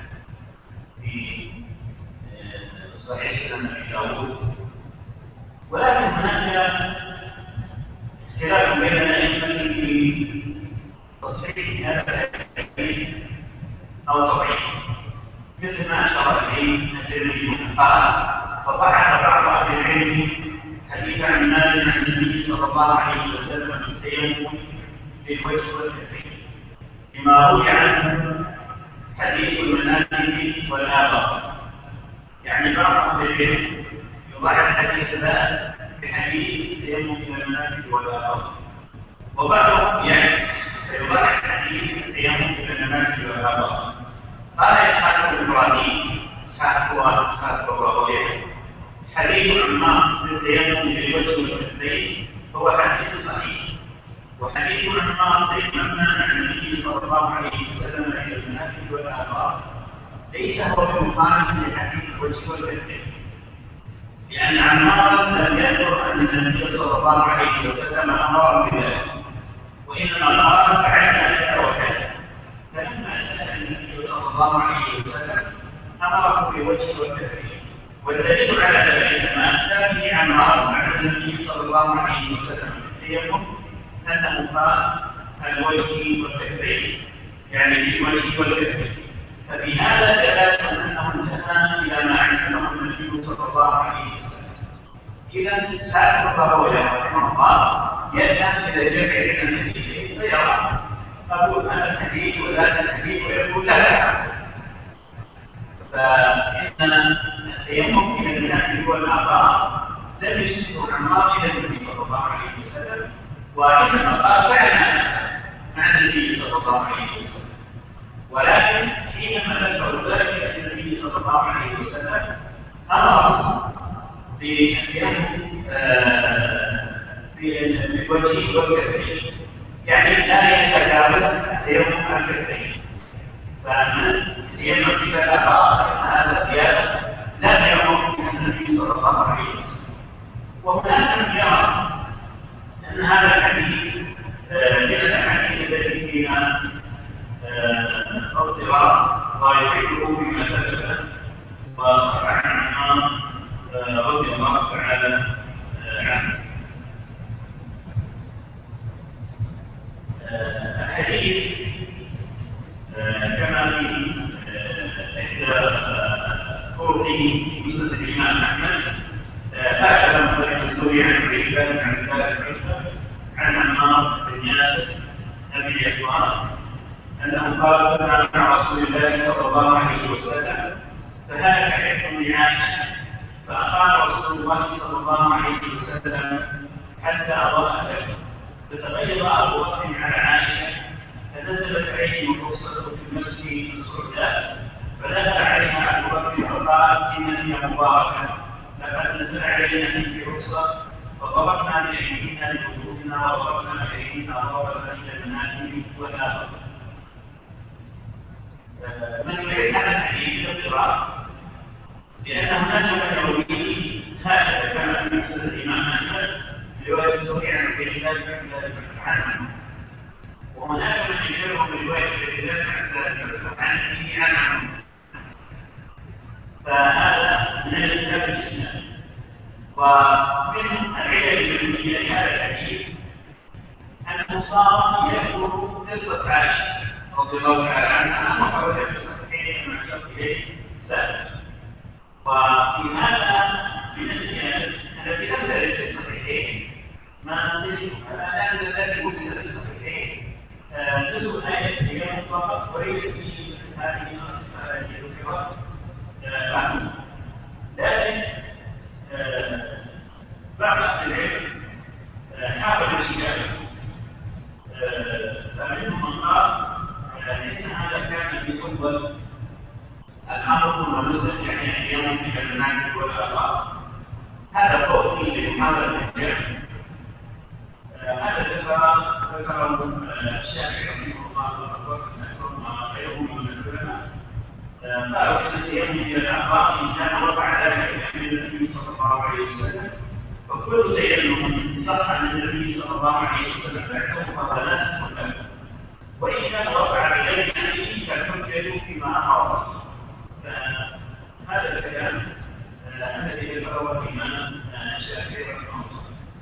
في صحيح سنن أبي داود، ولكن هناك اختلاف بين الأئمة في تصحيح هذا الحديث أو ضعيفه، مثل ما أشار إليه الترمذي قال فضعف بعض أهل العلم حديث عن مالك عن النبي صلى الله عليه وسلم في التيمم بالوجه والكفين بما روي عنه حديث المنازل والآباء، يعني بعض أهل العلم يضعف حديث ذا بحديث التيمم الى المنازل والآباء، وبعضهم يعكس فيضعف حديث التيمم الى المنازل والآباء. قال اسحاق بن ابراهيم اسحاق وراويه حديث عمار في التيمم بالوجه والكفين هو حديث صحيح، وحديث عمار تيممنا عن النبي صلى الله عليه وسلم الى المنازل والآباء ليس هو بمخالف لحديث الوجه والكفين، لأن عمار لم يذكر أن النبي صلى الله عليه وسلم أمر بذلك، وإنما قال فعلنا كذا وكذا. فلما سأل النبي صلى الله عليه وسلم أمره بوجه والكفين، والدليل على ذلك ما أتى به عمار عن النبي صلى الله عليه وسلم في التيمم أنه قال الوجه والكفين، يعني بالوجه والكفين، فبهذا دلالة أنه انتهى إلى ما علمه النبي صلى الله عليه وسلم. إذا إسحاق وراويه رحمه الله يذهب إلى جمع الحديثين فيرى قبول هذا الحديث وذاك الحديث ويقول لا، فإن التيمم إلى المنازل والآباء لم يشركه عمار إلى النبي صلى الله عليه وسلم، وإنما قال فعلنا مع النبي صلى الله عليه وسلم، ولكن حينما ذكر ذلك النبي صلى الله عليه وسلم أمره بالتيمم بالوجه والكفين، يعني لا يتجاوز التيمم عن الكفين، فمن يتيمم إذا أرى هذا زيادة لا يأمر بها النبي صلى الله عليه وسلم. وهناك من يرى بما ثبت وصح عن عمار رضي الله تعالى عنه. الحديث كما في إحدى طرقه مسند الإمام أحمد هكذا من طريق الزهري عن ابي بكر عن العتبة عن عمار بن ياسر ابي يحيى انه قال كنا مع رسول الله صلى الله عليه وسلم فهلك عتق لعائشه فاقام رسول الله صلى الله عليه وسلم حتى اضاء له فتغير ابو بكر على عائشه فنزلت عليه الرخصه في المسجد السوداء فنزل عليها ابو بكر فقال انني مباركه لقد نزل علينا في رخصة فضربنا بأيدينا لوجوهنا وضربنا بأيدينا ضربة إلى المناكب والآخر. من يريد هذا الحديث القراءة لأن هناك من يرويه هكذا كما في مسند الإمام أحمد رواية الزهري عن ابي هلال عنه وهناك من يجره برواية ابي هلال عن أبيه عنه فهذا من الكتاب الاسلام. ومن العلل التي في هذا الحديث انه صار يذكر قصه عائشه رضي الله تعالى عنها وحولها في الصحيحين مع شرط اليه سابق. وفي هذا من الزيادات التي لم ترد في الصحيحين ما الان الذي وجد في الصحيحين جزء ايه هي مطلقه وليس في هذه الصفه التي ذكرت لكن بعض أهل العلم حاولوا الإجابة فمنهم من قال إن هذا كان في أول الأمر والمسلم يعني يوم في المناكب والآثار هذا قول في هذا الإجابة هذا ذكره الشافعي رحمه الله وغيره من العلماء قالوا ان يوم من الاعضاء ان كان وقع ذلك من النبي صلى الله عليه وسلم وكل تيمم صح عن النبي صلى الله عليه وسلم بعده فهو ناسخ له وان كان وقع بغير نفسه فالحجه فيما امر فهذا الكلام الذي ذكره الامام الشافعي رحمه الله.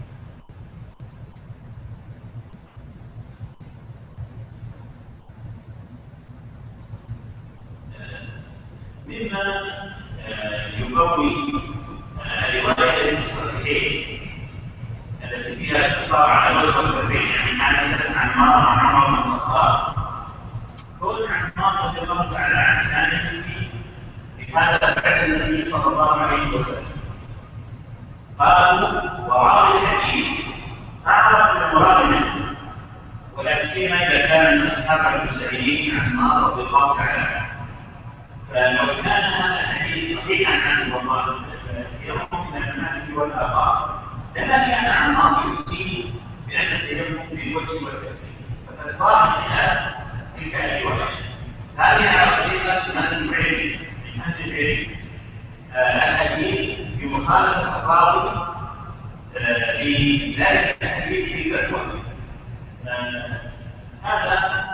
مما يقوي رواية الصحيحين التي فيها اختصار على وجه البرين يعني عادة عن عمر بن الخطاب قول عن عمر رضي الله تعالى عنه كان يجري بهذا بعد النبي صلى الله عليه وسلم قالوا وراوي الحديث أعرف بالمراد منه ولا سيما إذا كان من أصحاب المسلمين عن عمر رضي الله تعالى عنه فلو كان هذا الحديث صحيحا عنه والله يوم من المناكب والآثار لما كان عمار يفتي بأن التيمم في الوجه والكفين فقد ظهر خلاف تلك الرواية هذه على طريقة من العلم من أهل العلم الحديث بمخالفة الراوي لذلك الحديث في الوجه هذا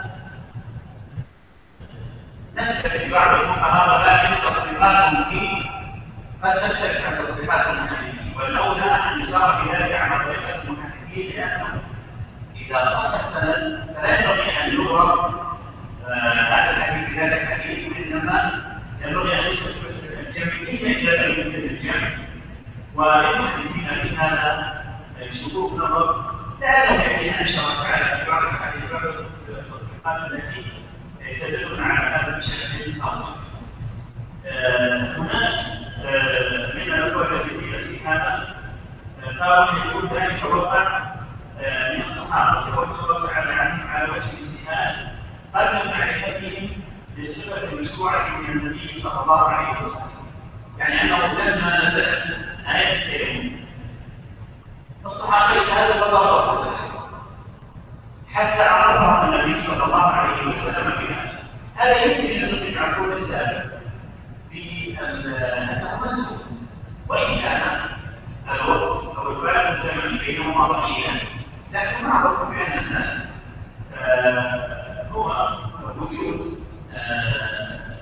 نستفيد بعض الفقهاء لكن تطبيقاتهم فيه قد تختلف عن تطبيقات المحدثين ولولا ان صار في ذلك عن طريقه المحدثين لانه اذا صار السند فلا ينبغي ان يضرب هذا الحديث بهذا الحديث وانما ينبغي ان يصل الجمع الا اذا يمكن الجمع وللمحدثين في هذا شكوك نظر لعله ياتي ان شاء الله تعالى في بعض الحديث بعض التطبيقات التي يتدلون على هذا الشكل الأول. هناك من الأقوال التي في هذا قالوا أن يكون ذلك وقع من الصحابة والرسول تعالى عنهم على وجه الاجتهاد قبل معرفتهم بالصفة المشروعة من النبي صلى الله عليه وسلم. يعني أنه لما نزلت آية التيمم الصحابة اجتهدوا فضلوا حتى عرفها النبي صلى الله عليه وسلم بها. هذا يمكن ان نرجع كل السابق في انه مسلم وان كان الوقت او البلد الزمني بينهما ضئيلا لكن معروف بان الناس هو وجود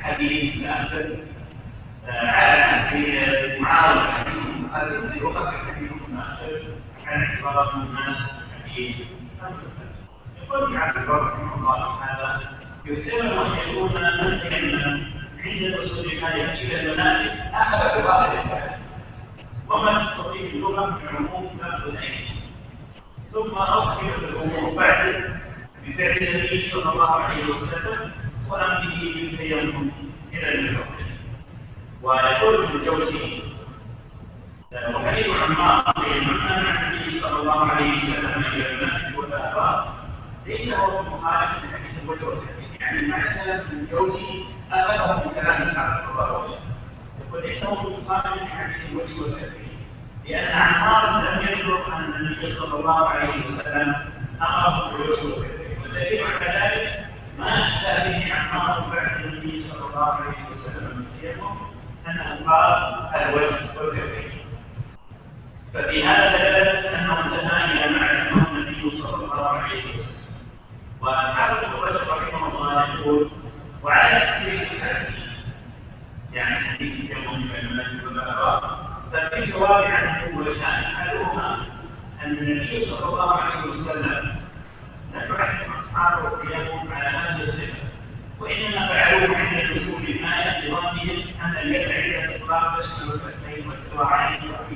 الحديث الأخر على في معارض الحديث هذا يؤخذ الحديث الأخر عن اعتبار الناس الحديث. يقول ابن عبد البر رحمه الله تعالى يحتمل أن يكون مثلا عند الوصول ما يأتي إلى المنازل أخذ بظاهر الكلام وما تستطيع اللغة في العموم نفس العين، ثم أخبر الأمور بعد بفعل النبي صلى الله عليه وسلم وأمره بالتيمم إلى الحكم. ويقول ابن الجوزي وحديث عمار عن النبي صلى الله عليه وسلم إلى المسجد والآباء ليس هو مخالف لحديث الوجه، يعني معنى ابن الجوزي أخذه من كلام سعد الرضاوي، يقول ليس هو مخالف لحديث الوجه والكفين، لأن عمار لم يبلغ أن النبي صلى الله عليه وسلم أمره بالوجه والكفين، والدليل على ذلك ما أتى به عمار بعد النبي صلى الله عليه وسلم التيمم أنه قال الوجه والكفين. ففي هذا دلالة أنه انتهى إلى معنى النبي صلى الله عليه وسلم. وحافظ الرجل رحمه الله يقول وعلى تدريس الحديث يعني حديث التيمم من المسجد والآباء ففي جواب عنه وجهان، أحدهما أن النبي صلى الله عليه وسلم لم يعلم أصحابه التيمم على هذا الصفة، وإنما فعلوه عند نزول الآية لظنهم أن اليد عند الإطلاق تشمل الكفين والذراعين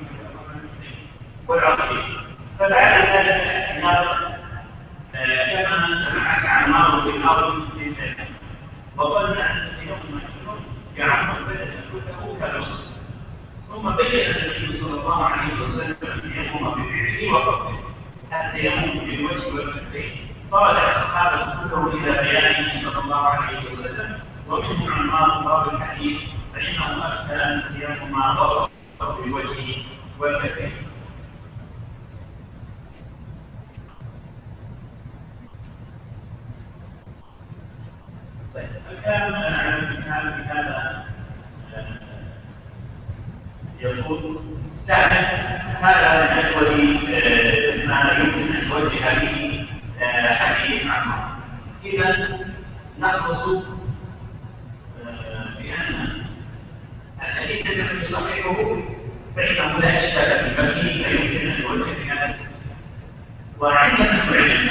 والعقلين، ففعل ذلك اعتناقا كما سمعك عمار بالأرض للجنة وظن أن التيمم يعم البدن كله كالرسل، ثم بين النبي صلى الله عليه وسلم التيمم بفعله وقوله التيمم بالوجه والكفين، فرجع الصحابة كلهم إلى بيانه صلى الله عليه وسلم، ومنهم عمار باب الحديث فإنه أفتى أن التيمم ضرب بالوجه والكفين. الكلام عن هذا يقول لكن هذا من أجود ما يمكن أن نوجه به حديث عمار. إذا نخلص بأن الحديث الذي يصححه فإنه لا إشكال في المبني فيمكن أن نوجه بهذا، وعندنا العلم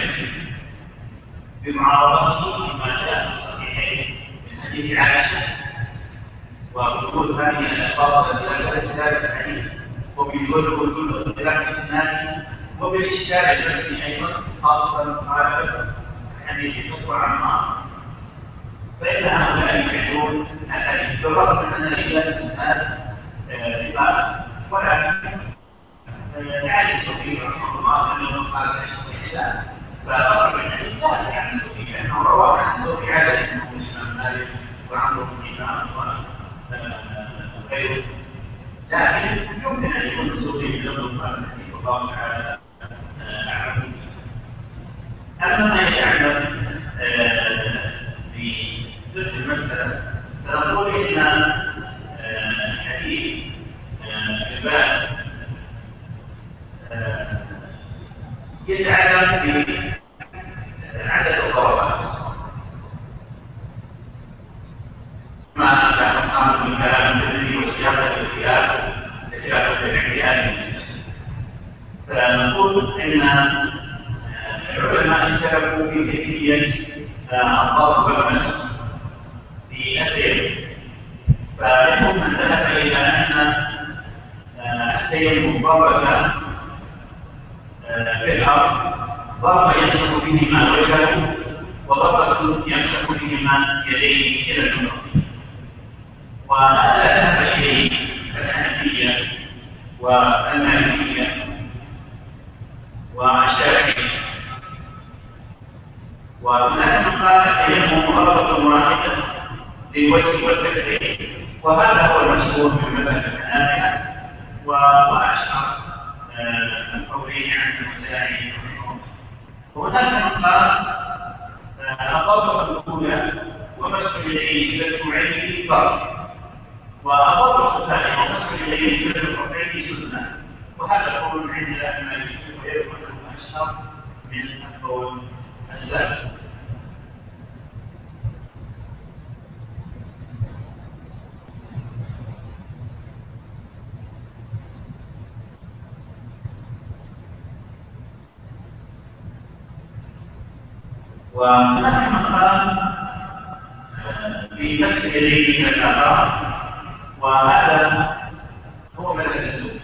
بمعارضته ما جاء في الصحيحين من حديث عائشة ووجود هذه الألفاظ التي أجلت ذلك الحديث وبوجود اختلاف إسناده وبالإشكال الذي أيضا خاصة مخالفة حديث فتوى عمار، فإن هؤلاء يحيون الحديث بالرغم من أن رجال الإسناد عبارة، ولكن يعني سفيان رحمه الله أنه قال الحديث فأصل الحديث لا يعني سفيان لأنه رواه عن سفيان على أنه الإمام مالك وعمرو بن دينار وغيره، لكن يمكن أن يكون سفيان لم قال الحديث والله تعالى أعلم. أما ما يعلم في نفس المسألة فنقول إن حديث الباب يتعلم بعدد الضربات ما كان مقام من كلام التدريب وسياق الاختلاف الاعتياد فنقول ان العلماء اختلفوا في كيفيه الضرب والمس في التيمم، فمنهم من ذهب الى ان التيمم ضربه في الارض ضربه يمسح بهما وجهه وضربه يمسح بهما يديه الى الجمره، وهذا ذهب اليه الحنفيه والمالكيه والشافعيه، وهناك من قال التيمم ضربه واحده للوجه والكفين، وهذا هو المشهور في مذهب الحنابلة واشهر القولين عن المسائل. وهناك من قال الضربه الاولى ومسح اليدين الى الكوعين فرض، والضربه الثانيه ومسح اليدين الى الكوعين سنه، وهذا قول عند المالكيه ويكون اشهر من القول السابق. وهناك من قال بمسك يديه الى الاطراف، وهذا هو مذهب السنه،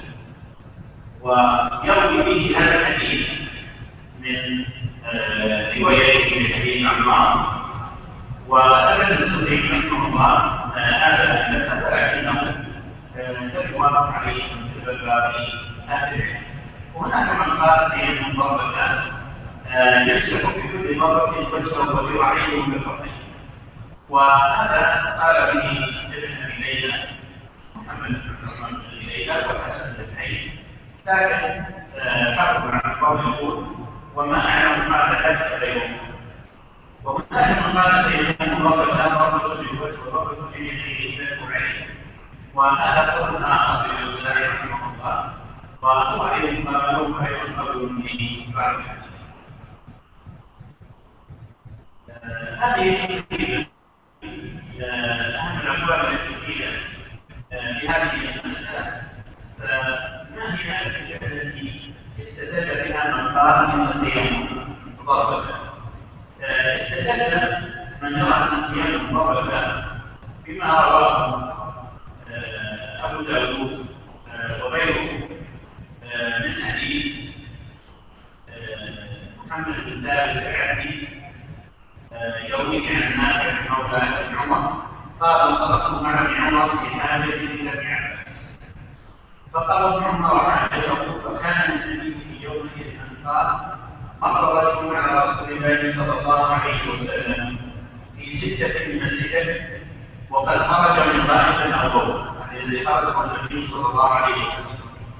ويروي فيه هذا الحديث من روايه من حديث عمار، وسند السني رحمه الله هذا المذهب، ولكنه لم يوافق عليه من قبل بعض اهل العلم. وهناك من قال فيه مضربتان يمسح في كل ضربه وجهه وذراعيه بالفضل، وهذا قال به ابن ابي ليلى محمد بن عثمان بن ليلى والحسن بن حي، لكن حافظ عن القول يقول وما اعلم قال ذلك غيره. وهناك من قال فيه مضربتان، ضربه بالوجه وضربه بيده الى الكوعين، وهذا قول اخر للوزاري رحمه الله، وهو ايضا قول به بعض الحديث. هذه أهم الأبواب التي قيلت في هذه المسألة. فما هي الأدلة التي استدل بها من قال إن التيمم ضربة؟ استدل من يرى أن التيمم ضربة بما رواه أبو داود وغيره من حديث محمد بن ثابت العبدي يروي عن نافع مولى ابن عمر قال انطلقت مع ابن عمر في حاجه الى ابن عباس، فقال ابن عمر حاجته، فكان النبي في يومئذ ان قال مر رجل مع رسول الله صلى الله عليه وسلم في سته من السكك وقد خرج من غائب او ضوء، الذي خرج النبي صلى الله عليه وسلم،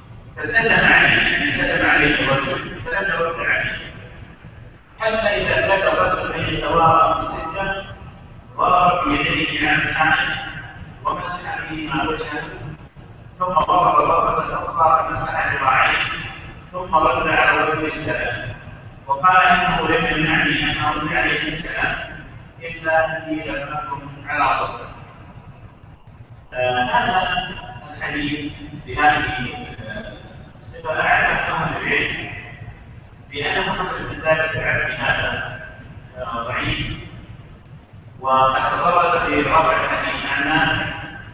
فسلم عليه الرجل فلم يرد عليه، حتى إذا كاد الرجل أن يتوارى في السكة ضرب بيديه عن الحائط ومسح بهما وجهه، ثم ضرب ضربة أخرى فمسح ذراعيه، ثم رد على الرجل السلام، وقال إنه لم يمنعني أن أرد عليه السلام إلا أني لم أكن على ضربه. هذا الحديث بهذه الصفة أعلم أهل العلم بأن محمد بن ثابت العبدي هذا ضعيف، وقد تفرد في رابع الحديث عن نافع،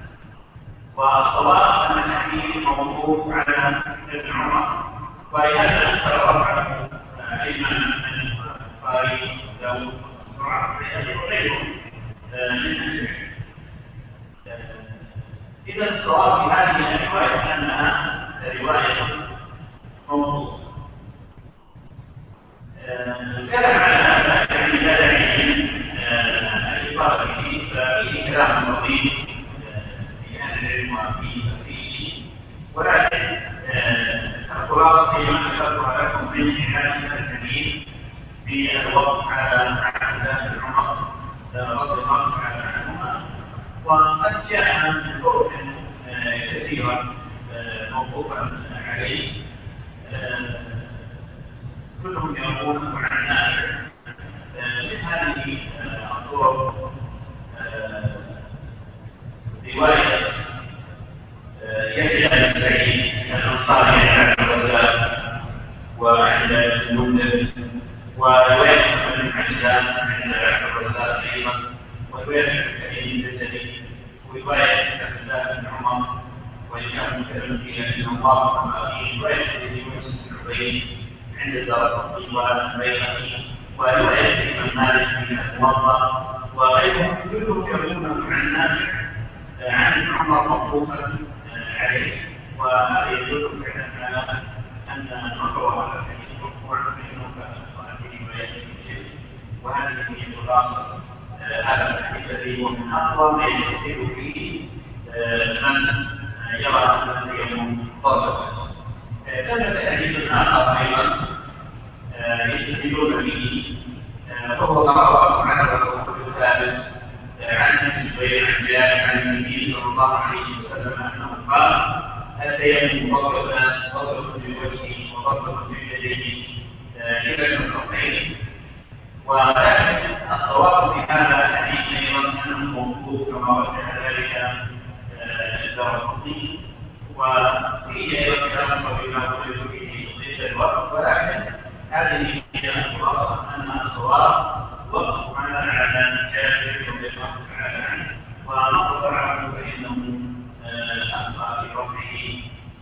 والصواب أن الحديث موقوف على ابن عمر، ولهذا أنكر رفعه الإمام البخاري وداود وغيره من أهل العلم. إذا الصواب في هذه الرواية أنها رواية موقوفة. الكلام على هذا يعني لا داعي للإطالة فيه، ففيه كلام لطيف في أهل العلم وفيه، ولكن الخلاصة فيما ذكرتها لكم من حالة الحديث في الوقف على عبد الله بن عمر رضي الله تعالى عنهما، وقد جاء من طرق كثيرة موقوفا عليه كلهم يروون عن نافع. من هذه الطرق رواية يحيى بن سعيد الأنصاري عن الرزاق وعند المنذر، ورواية محمد بن عجلان عند الرزاق أيضا، ورواية الكريم الجسدي، ورواية عبد الله بن عمر وإن كان في الله وما رواية يونس بن عبيد عند الدارقطني والبيهقي، ورواية الإمام مالك في الموطأ وغيرهم كلهم يروون عن نافع عن ابن عمر موقوفا عليه، وهذا يدل فعلا على أن نقرأ هذا الحديث مرفوعا فإنه في رواية الجيش، وهذه هي خلاصة هذا الحديث الذي هو من أقوى ما يستدل فيه من يرى أن التيمم ضربة. ثبت حديث آخر أيضا يستدلون به، وهو ما رواه ابن عسر بن ثابت عن الزبير عن جابر عن النبي صلى الله عليه وسلم أنه قال التيمم ضربة بالوجه وضربة باليدين إلى المرفقين. ولكن الصواب في هذا الحديث أيضا أنه موقوف كما رجح ذلك الدارقطني، وفيه أيضا كلام طويل يقول فيه ضد الوقت، ولكن هذه هي الخلاصة أن الصواب وقف على جابر رضي الله تعالى عنه ونظر عنه فإنه أخطأ في رفعه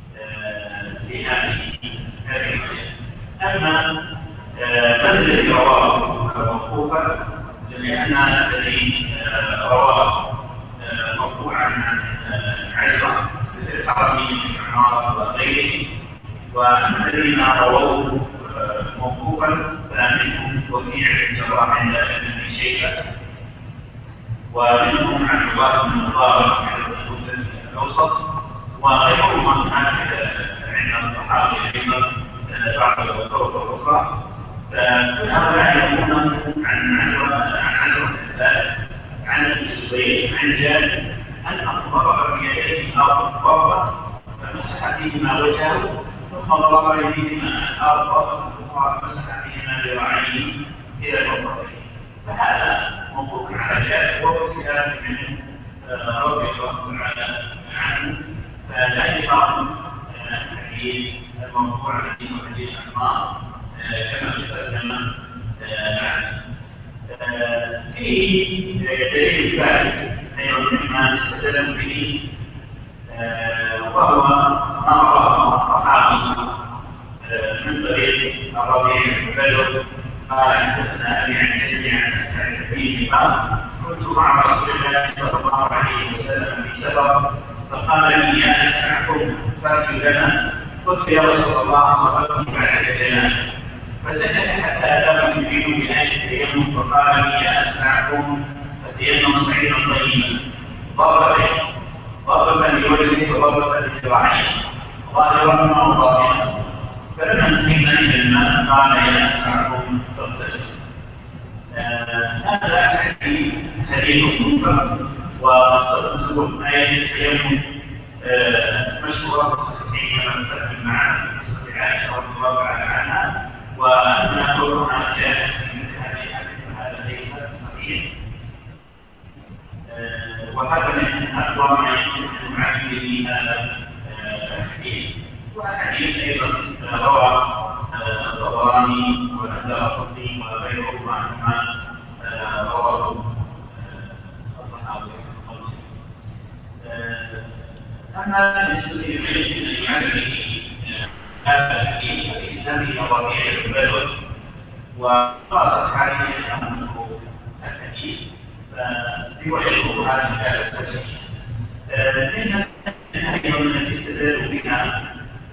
لهذه الرواية. أما من الذي رواه موقوفا لأن الذي رواه مرفوعا عن عزرة مثل الحرمي بن عمار وغيره، والذين رووه موقوفا فمنهم وكيع بن جراح عند ابن شيبة، ومنهم عبد الله بن مبارك عند الكتب الأوسط، وغيرهم عند الصحابة أيضا بعض الطرق الأخرى. فهؤلاء يقولون عن عزرة عن ابن الزبير عن جابر أنه ضرب بيديه الأرض ضربا فمسح بهما وجهه ثم ضرب بيديهما الأرض فمسح بهما ذراعيه إلى الركبتين. فهذا موقوف على جابر وهو خلاف منه رضي الله تعالى عنه، فلا يقام الحديث المرفوع الذي هو حديث عمار كما تقدم معنا. فيه دليل ثالث أيضا مما استدل به وهو ما رواه الصحابي من طريق الربيع بن بدر قال حدثنا أبي عن جدي عن سعيد بن قال كنت مع رسول الله صلى الله عليه وسلم في سفر فقال لي يا أسمعكم فاتوا لنا. قلت يا رسول الله صلاتي بعد الجنازة، فسكت حتى أتاهم يريد بآية التيمم فقال لي يا أسمعكم فتيمم صعيدا طيبا ضربة لوجهه وضربة لذراعيه ظاهرا وباطنا. فلما انتهينا إلى الماء قال يا أسمعكم فاغتسلوا. هذا حديث منكر، واستدلتم آية التيمم مشهورة في الصحيحين كما تقدم معنا في صحيح عائشة رضي الله تعالى عنها، وأن كلها جاءت في مثل هذه الحديث فهذا ليس صحيح. وهذا من أقوى ما يكون المعلم به هذا الحديث. والحديث أيضا روى الطبراني والدارقطني وغيرهما عنهما رواه الصحابة. أما بالنسبة للعلم يعلم به هذا الحديث الإسلامي الربيع بن بدر وقاصت عليه أنه الحديث فيوحيه هذه الأسئلة لأن أيضا التي استدلوا بها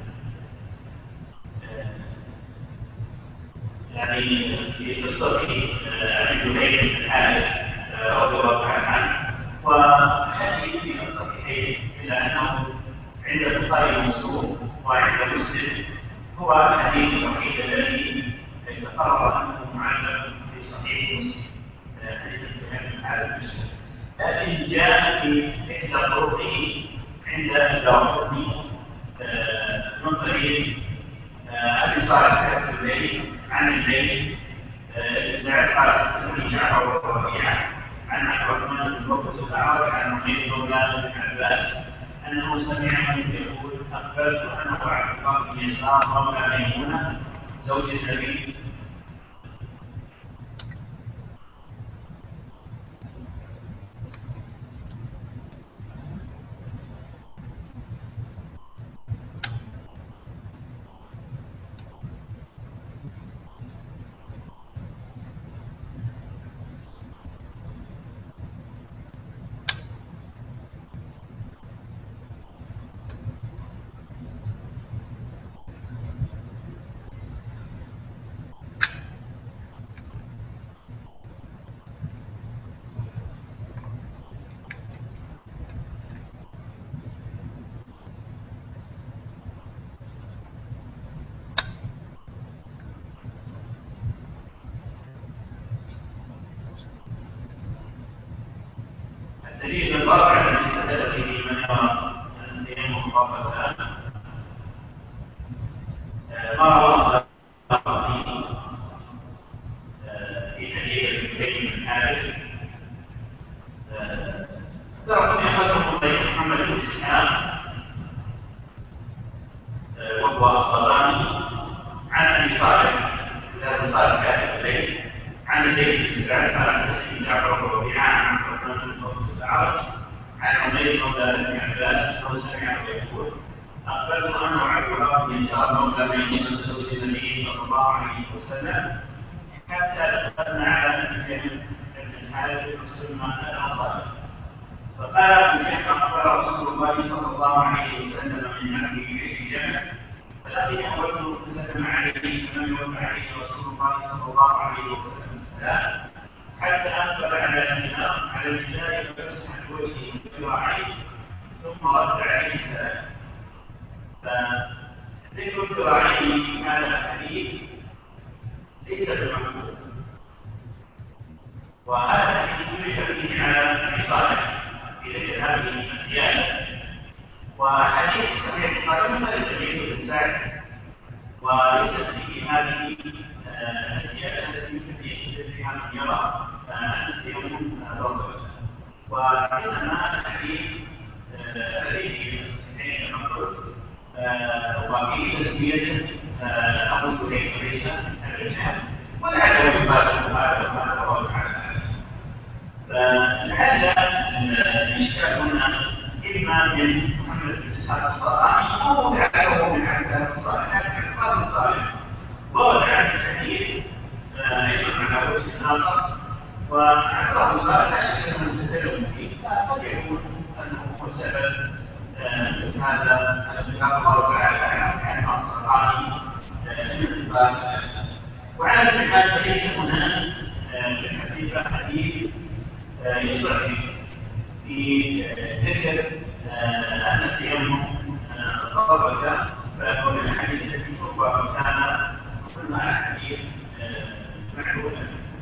يعني في قصته عن جبير بن الحارث رضي الله تعالى عنه، وحديث في الصحيحين إلا أنه عند البخاري ومسلم وعند مسلم هو الحديث الوحيد الذي تقرر أنه معلق في صحيح مسلم حديث جبير بن الحارث مسلم، لكن جاء في إحدى طرقه عند الدارقطني من طريق أبي صالح الكتبي عن الليل الإسماعيل قال حدثني جعفر والربيع عن عبد الرحمن بن مرقس الأعرج عن مغيث مولى بن عباس أنه سمعه يقول أقبلت أنا وعبد الله بن يسار مولى ميمونة زوج النبي الدليل الرابع الذي استدل به من يرى أن التيمم خافتان ما رواه في حديث جبير بن الحارث ذكر أحدهم محمد بن إسحاق وهو الصباني عن أبي صالح كاتب الليل عن زيد بن سعد قال حدثني جعفر بن ربيعه عن عثمان بن الاعرج عن عمير مولى ابن عباس انه سمعه يقول اقبلت انا وعبد الله بن يسار مولى ميمونه زوج النبي صلى الله عليه وسلم حتى دخلنا على ابن الحارث السنه الانصاري فقال ابن اقبل رسول الله صلى الله عليه وسلم من عبده في جنه فلقي اول سلم عليه فلم يرد عليه رسول الله صلى الله عليه وسلم السلام حتى اقبل على الجدار فمسح بوجهه وذراعيه ثم رد عليه السلام. فذكر الذراعين في هذا الحديث ليس بمقبول، وهذا الحديث يحتوي به على ابي صالح في ذكر هذه الزياده. وحديث سمعت قال مثل زيد بن سعد وليست في هذه الزياده التي يمكن يشترك بها من يرى ان التيمم ضروري، وانما الحديث الذي في الصحيحين كما قلت وفي تسميه ابو ذر ليس الرجال ولعله يبالغ هذا الله تعالى. فلعل الاشكال هنا اما من محمد بن اسحاق الصراحي او لعله من عبد الله الصالح عبد الصالح ووضع الحديث ايضا على وجه اخر، وعبد الله الصالح لا شك انه متكلم فيه فقد يكون انه هو سبب هذا الاتفاق الله تعالى عن الصراحي من وعلى كل حال فليس هنا في الحديث حديث يصح في ذكر أن التيمم ضربك فيكون الحديث الذي تربى كان كل حديث معلولا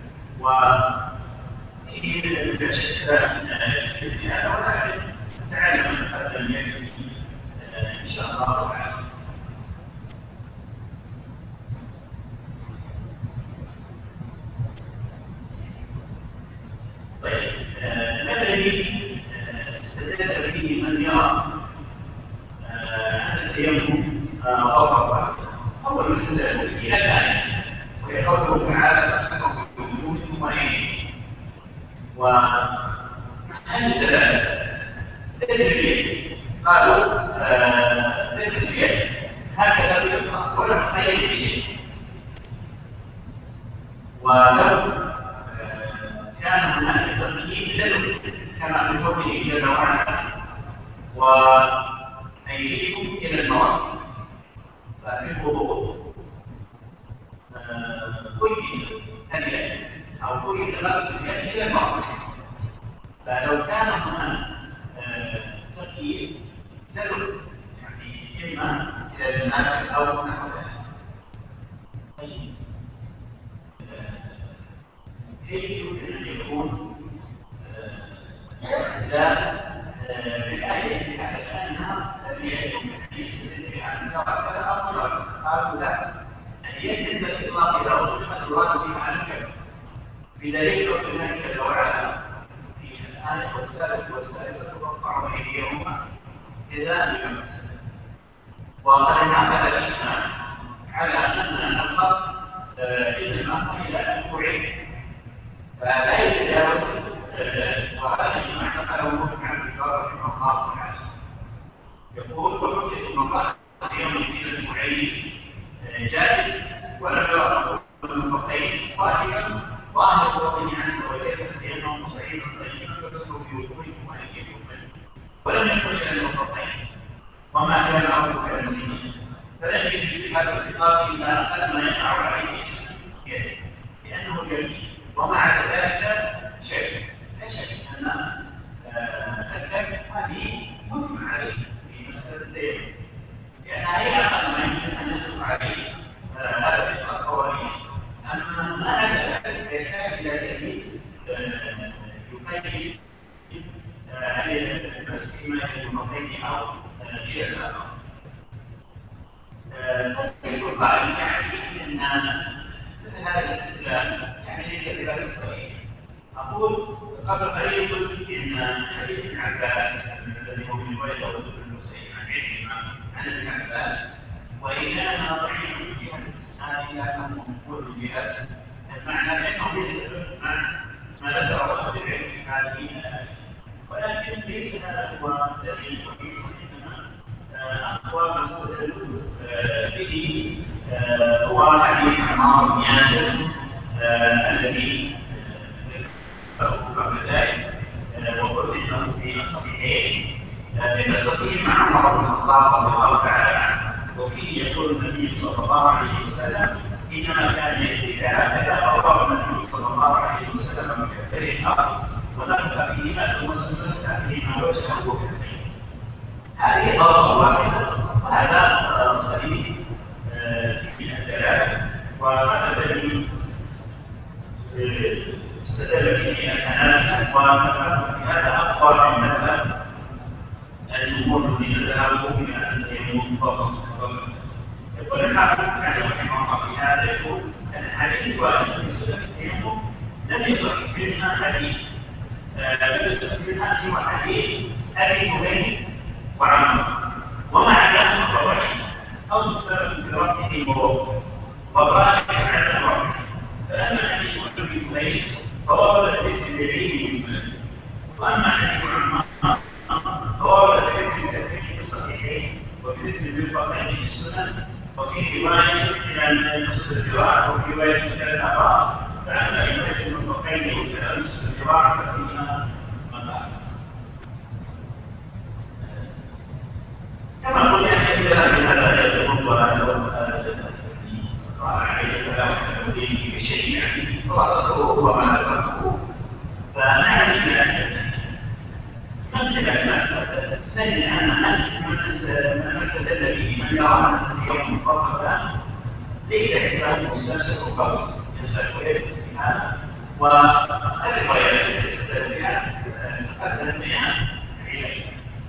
وفيه لا شك في هذا، ولكن تعلم أن هذا يكفي إن شاء الله تعالى. طيب الذي استدل به من يرى أن التيمم غرض أول ما استدل به الآية وهي قوله تعالى فامسحوا بوجوهكم وأيديكم، وهل الدلالة ذكر اليد قالوا ذكر اليد هكذا يبقى ولم تغير شيء، ولو كان هناك تقييد لدن كما في قوله جل وعلا وأيديكم إلى المرافق، ففي الوضوء قيد اليد أو قيد غسل اليد إلى المرافق، فلو كان هناك تقييد لدن يعني إما إلى المرافق أو نحو ذلك. طيب كيف يمكن أن يكون استدلال بالآية كأنها اليد يستدل بها أن كذا أو مراد؟ قالوا لا، اليد عند الإطلاق إذا أطلقت يراد بها الكف، بدليل قول الله جل وعلا في الآية والسابقة تقطع أيديهما جزاء بما كسبوا، وقد انعقد الإجماع على أن الخط إنما إلى الكوعين فلا يتجاوز، وهذا الاجماع نقله ابن عبد البر رحمه الله تعالى يقول وحجة من قال يوم الدين الكوعين جائز ولم يرى المرفقين واجبا واهل ربه عز وجل فانه صحيح طيب يغسل في وجوهكم وايديكم ولم يخرج الى المرفقين وما كان ربك نسيا، فلم يجد في هذا الخطاب الا اقل ما يقع عليه اسم يده لانه جميل، ومع ذلك شك لا شك ان الكف هذه مجمع عليه في مساله التيمم لانها هي اقل ما يمكن ان يصف عليه هذه القوانين، اما ما عدا ذلك يحتاج الى دليل يقيد هل بس فيما المرتين او الى الاخر. يقول قائل يعني ان مثل هذا الاستدلال يعني ليس بهذا الصحيح. أقول قبل قليل قلت إن حديث ابن عباس الذي هو من رواية أبو بكر بن مسعود عن عكرمة عن ابن عباس وإن كان ضعيف من جهة الإسناد لكنه مقبول من جهة معنى أنه ما ذكره أهل العلم في هذه الآية، ولكن ليس هذا هو الذي يحكم، إنما أقوى ما استدلوا به هو حديث عمار بن ياسر الذي ذكره قبل ذلك وقلت انه في الصحيحين في قصته مع عمر بن الخطاب رضي الله تعالى عنه، وفيه يقول النبي صلى الله عليه وسلم انما كان يهدي هكذا او النبي صلى الله عليه وسلم بكفر الارض ونفخ فيها ثم استمسك فيما وجهه وكفيه. هذه ضربه واحده وهذا صحيح في الدلاله، وهذا الذي استدل به الحنابلة وهذا أقوى من مذهب الجمهور من الذهاب إلى أن يكون فقط. والحافظ كان رحمه الله في هذا يقول أن الحديث وأن يصح التيمم لم يصح منها حديث، لم يصح منها سوى حديث أبي هريرة وعمر، ومع ذلك الرواية أو مختلف في رفعه مرور وقال على الرفع، فأما حديث أبي هريرة فورد الذكر بالعلم بالمال، واما حديث عمار فورد الذكر في الصحيحين وبذكر بالفقهين في السنن وفي روايه الى نصف الذراع وفي روايه الى الاعراض، فاما روايه الفقهين الى نصف الذراع ففيها مقال. كما قلت ان هذا يدل قال عليه الكلام الذي بشيء يعني فصله هو ما ذكره، فنعرف بأن سجل أن من استدل به من يرى أن يوم مفرقا ليس كلام مستمسك قوي يستقبل في هذا، والروايات التي استدل بها تقدم بها إليه،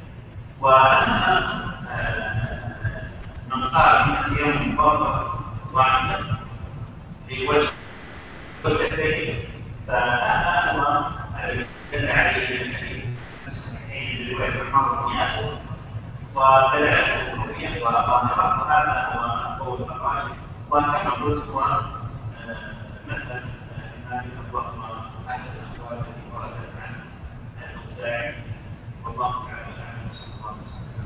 وأما من قال من يوم مفرقا واحدا لوجه الكفين فهذا هو الذي عليه الحديث الصحيحين لروايه عمر بن ياسر ودلاله الرؤيه وظاهره، هذا هو قول الراجح، وكما قلت هو مثلا ما يطلق احد الاقوال التي وردت عن الاوزاعي والله تعالى اعلم صلى الله عليه وسلم.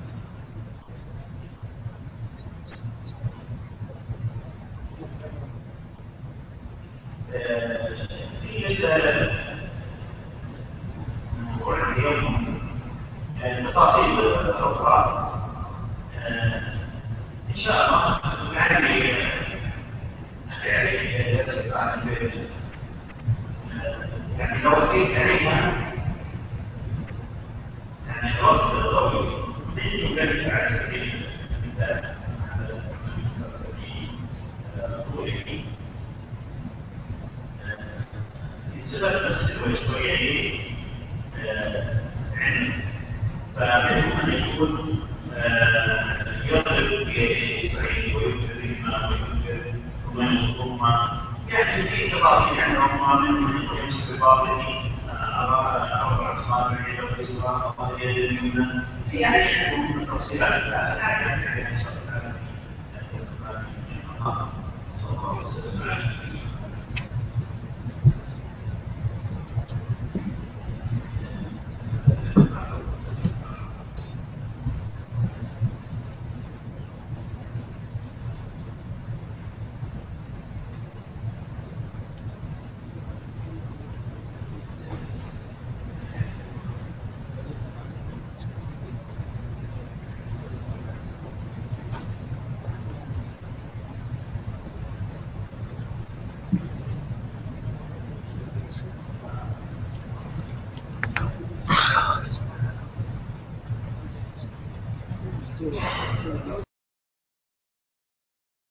في اليوم التفاصيل الأخرى إن شاء الله يعني يسأل عن البيت، يعني لو أتيت عليها يعني وقت طويل يمكن على سبيل المثال سبب السلوى شوية علم، فمنهم أن يكون يضرب بإسرائيل ويكتب بهما ويكتب ثم ينظرهما، يعني في تفاصيل عنهم منهم أن يكون يمسك بباطنه أو أصابع يد اليسرى أو اليد اليمنى، يعني يكون من التفصيلات لا يعني إن شاء الله. صلى الله وسلم.